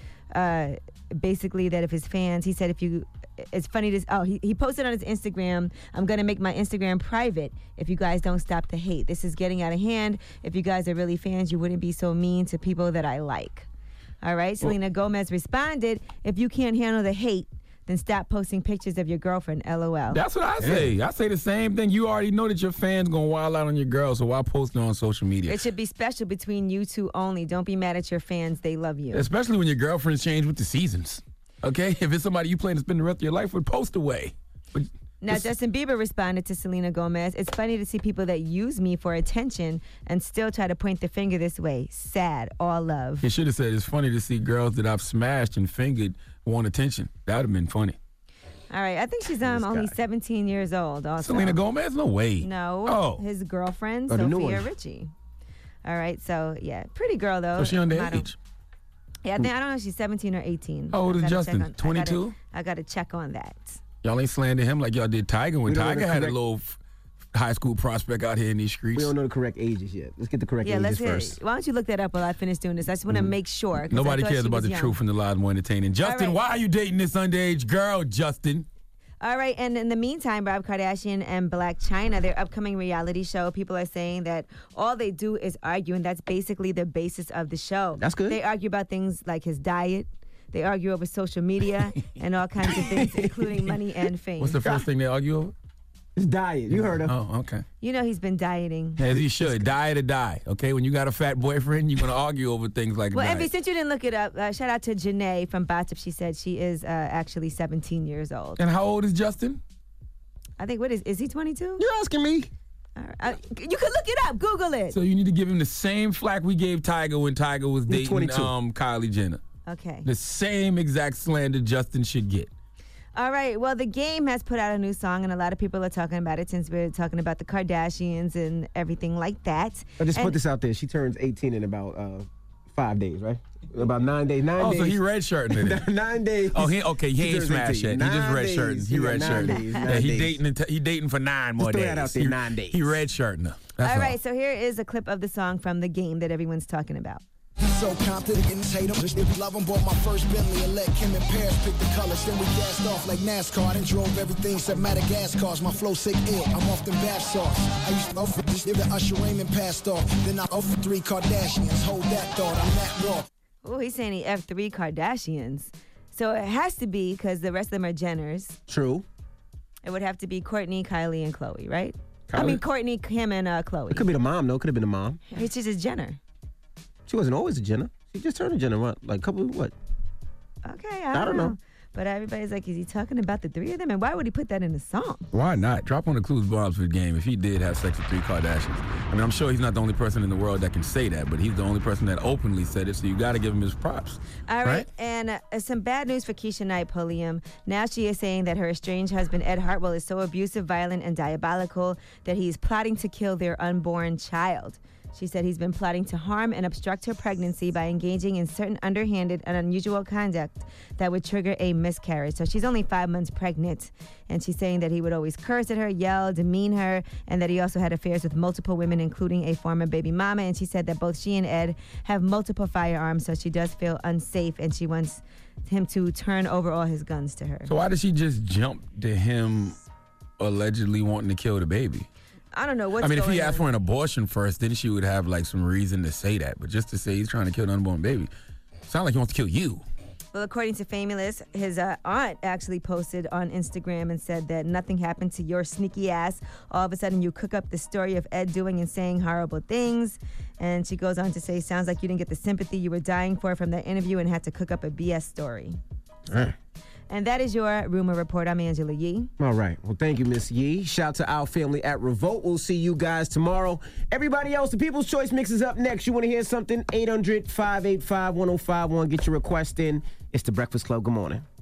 uh, basically that if his fans, he said if you, it's funny to, oh, he, he posted on his Instagram, I'm going to make my Instagram private if you guys don't stop the hate. This is getting out of hand. If you guys are really fans, you wouldn't be so mean to people that I like. All right. Selena Gomez responded, if you can't handle the hate, then stop posting pictures of your girlfriend, LOL. That's what I say. Yeah. I say the same thing. You already know that your fans going to wild out on your girl, so why post it on social media? It should be special between you two only. Don't be mad at your fans. They love you. Especially when your girlfriends change with the seasons. Okay? If it's somebody you plan to spend the rest of your life with, post away. But now, Justin Bieber responded to Selena Gomez. It's funny to see people that use me for attention and still try to point the finger this way. Sad. All love. He should have said, it's funny to see girls that I've smashed and fingered want attention. That would have been funny. All right. I think she's um, only seventeen years old also. Selena Gomez? No way. No. Oh. His girlfriend, Oh, the new Sophia one. Richie. All right. So, yeah. Pretty girl, though. So she Model. underage? Yeah, I, think, I don't know if she's seventeen or eighteen. How old I is gotta Justin? check on- twenty-two? I got to check on that. Y'all ain't slander him like y'all did Tiger when We don't know Tiger the had a correct- little f- high school prospect out here in these streets. We don't know the correct ages yet. Let's get the correct Yeah, let's ages hear first. Why don't you look that up while I finish doing this? I just want to make sure. 'cause I Nobody thought cares she about was the young. truth and the lies more entertaining. Justin, right. why are you dating this underage girl, Justin? All right, and in the meantime, Rob Kardashian and Black China, their upcoming reality show, people are saying that all they do is argue, and that's basically the basis of the show. That's good. They argue about things like his diet. They argue over social media and all kinds of things, including money and fame. What's the first thing they argue over? His diet. You heard him. Oh, okay. You know he's been dieting. As he should. Die to die. Okay? When you got a fat boyfriend, you're going to argue over things like Well, diet. Envy, since you didn't look it up, uh, shout out to Janae from Botsup. She said she is uh, actually seventeen years old. And how old is Justin? I think, what is, is he twenty-two? You're asking me. All right. Uh, you can look it up. Google it. So you need to give him the same flack we gave Tiger when Tiger was He's dating twenty-two. um, Kylie Jenner. Okay. The same exact slander Justin should get. All right. Well, The Game has put out a new song, and a lot of people are talking about it since we're talking about the Kardashians and everything like that. I just And- put this out there. She turns eighteen in about uh, five days, right? About nine days. Nine Oh, days. so he redshirting it. nine days. Oh, he okay. He, She ain't turns smashed yet. eighteen. He just Nine red shirting. days. He Yeah, red nine shirting. days, Yeah, nine he days. dating. until- He dating for nine more Just throw days. that out there, He, nine days. He red shirting her. That's all all. right. So here is a clip of the song from The Game that everyone's talking about. So confident and hate them. If you love them, bought my first Bentley and let Kim and Paris pick the colors. Then we gassed off like NASCAR. Then drove everything except Madagascar's. My flow sick ill. I'm off them bath sauce. I used to offer this if the Usher Raymond passed off. Then I offered three Kardashians. Hold that thought. I'm that raw. Oh, he's saying he F three Kardashians. So it has to be because the rest of them are Jenners. True. It would have to be Courtney, Kylie, and Khloe, right? I Kylie? mean, Courtney, Kim, and uh, Khloe. It could be the mom, though. Could have been the mom. It's just a Jenner. She wasn't always a Jenner. She just turned a Jenner. What? Like a couple what? Okay, I don't, I don't know. know. But everybody's like, is he talking about the three of them? And why would he put that in the song? Why not? Drop on the clues bombs for the game if he did have sex with three Kardashians. I mean, I'm sure he's not the only person in the world that can say that, but he's the only person that openly said it, so you got to give him his props. All right, right? and uh, some bad news for Keisha Knight, Pulliam. Now she is saying that her estranged husband, Ed Hartwell, is so abusive, violent, and diabolical that he's plotting to kill their unborn child. She said he's been plotting to harm and obstruct her pregnancy by engaging in certain underhanded and unusual conduct that would trigger a miscarriage. So she's only five months pregnant, and she's saying that he would always curse at her, yell, demean her, and that he also had affairs with multiple women, including a former baby mama. And she said that both she and Ed have multiple firearms, so she does feel unsafe, and she wants him to turn over all his guns to her. So why did she just jump to him allegedly wanting to kill the baby? I don't know what's I mean, if going he asked on. for an abortion first, then she would have like some reason to say that. But just to say he's trying to kill an unborn baby, sounds like he wants to kill you. Well, according to Famous, his uh, aunt actually posted on Instagram and said that nothing happened to your sneaky ass. All of a sudden, you cook up the story of Ed doing and saying horrible things. And she goes on to say, sounds like you didn't get the sympathy you were dying for from that interview and had to cook up a B S story. Uh. And that is your Rumor Report. I'm Angela Yee. All right. Well, thank you, Miss Yee. Shout to our family at Revolt. We'll see you guys tomorrow. Everybody else, the People's Choice Mix is up next. You want to hear something? eight hundred, five eight five, one oh five one. Get your request in. It's The Breakfast Club. Good morning.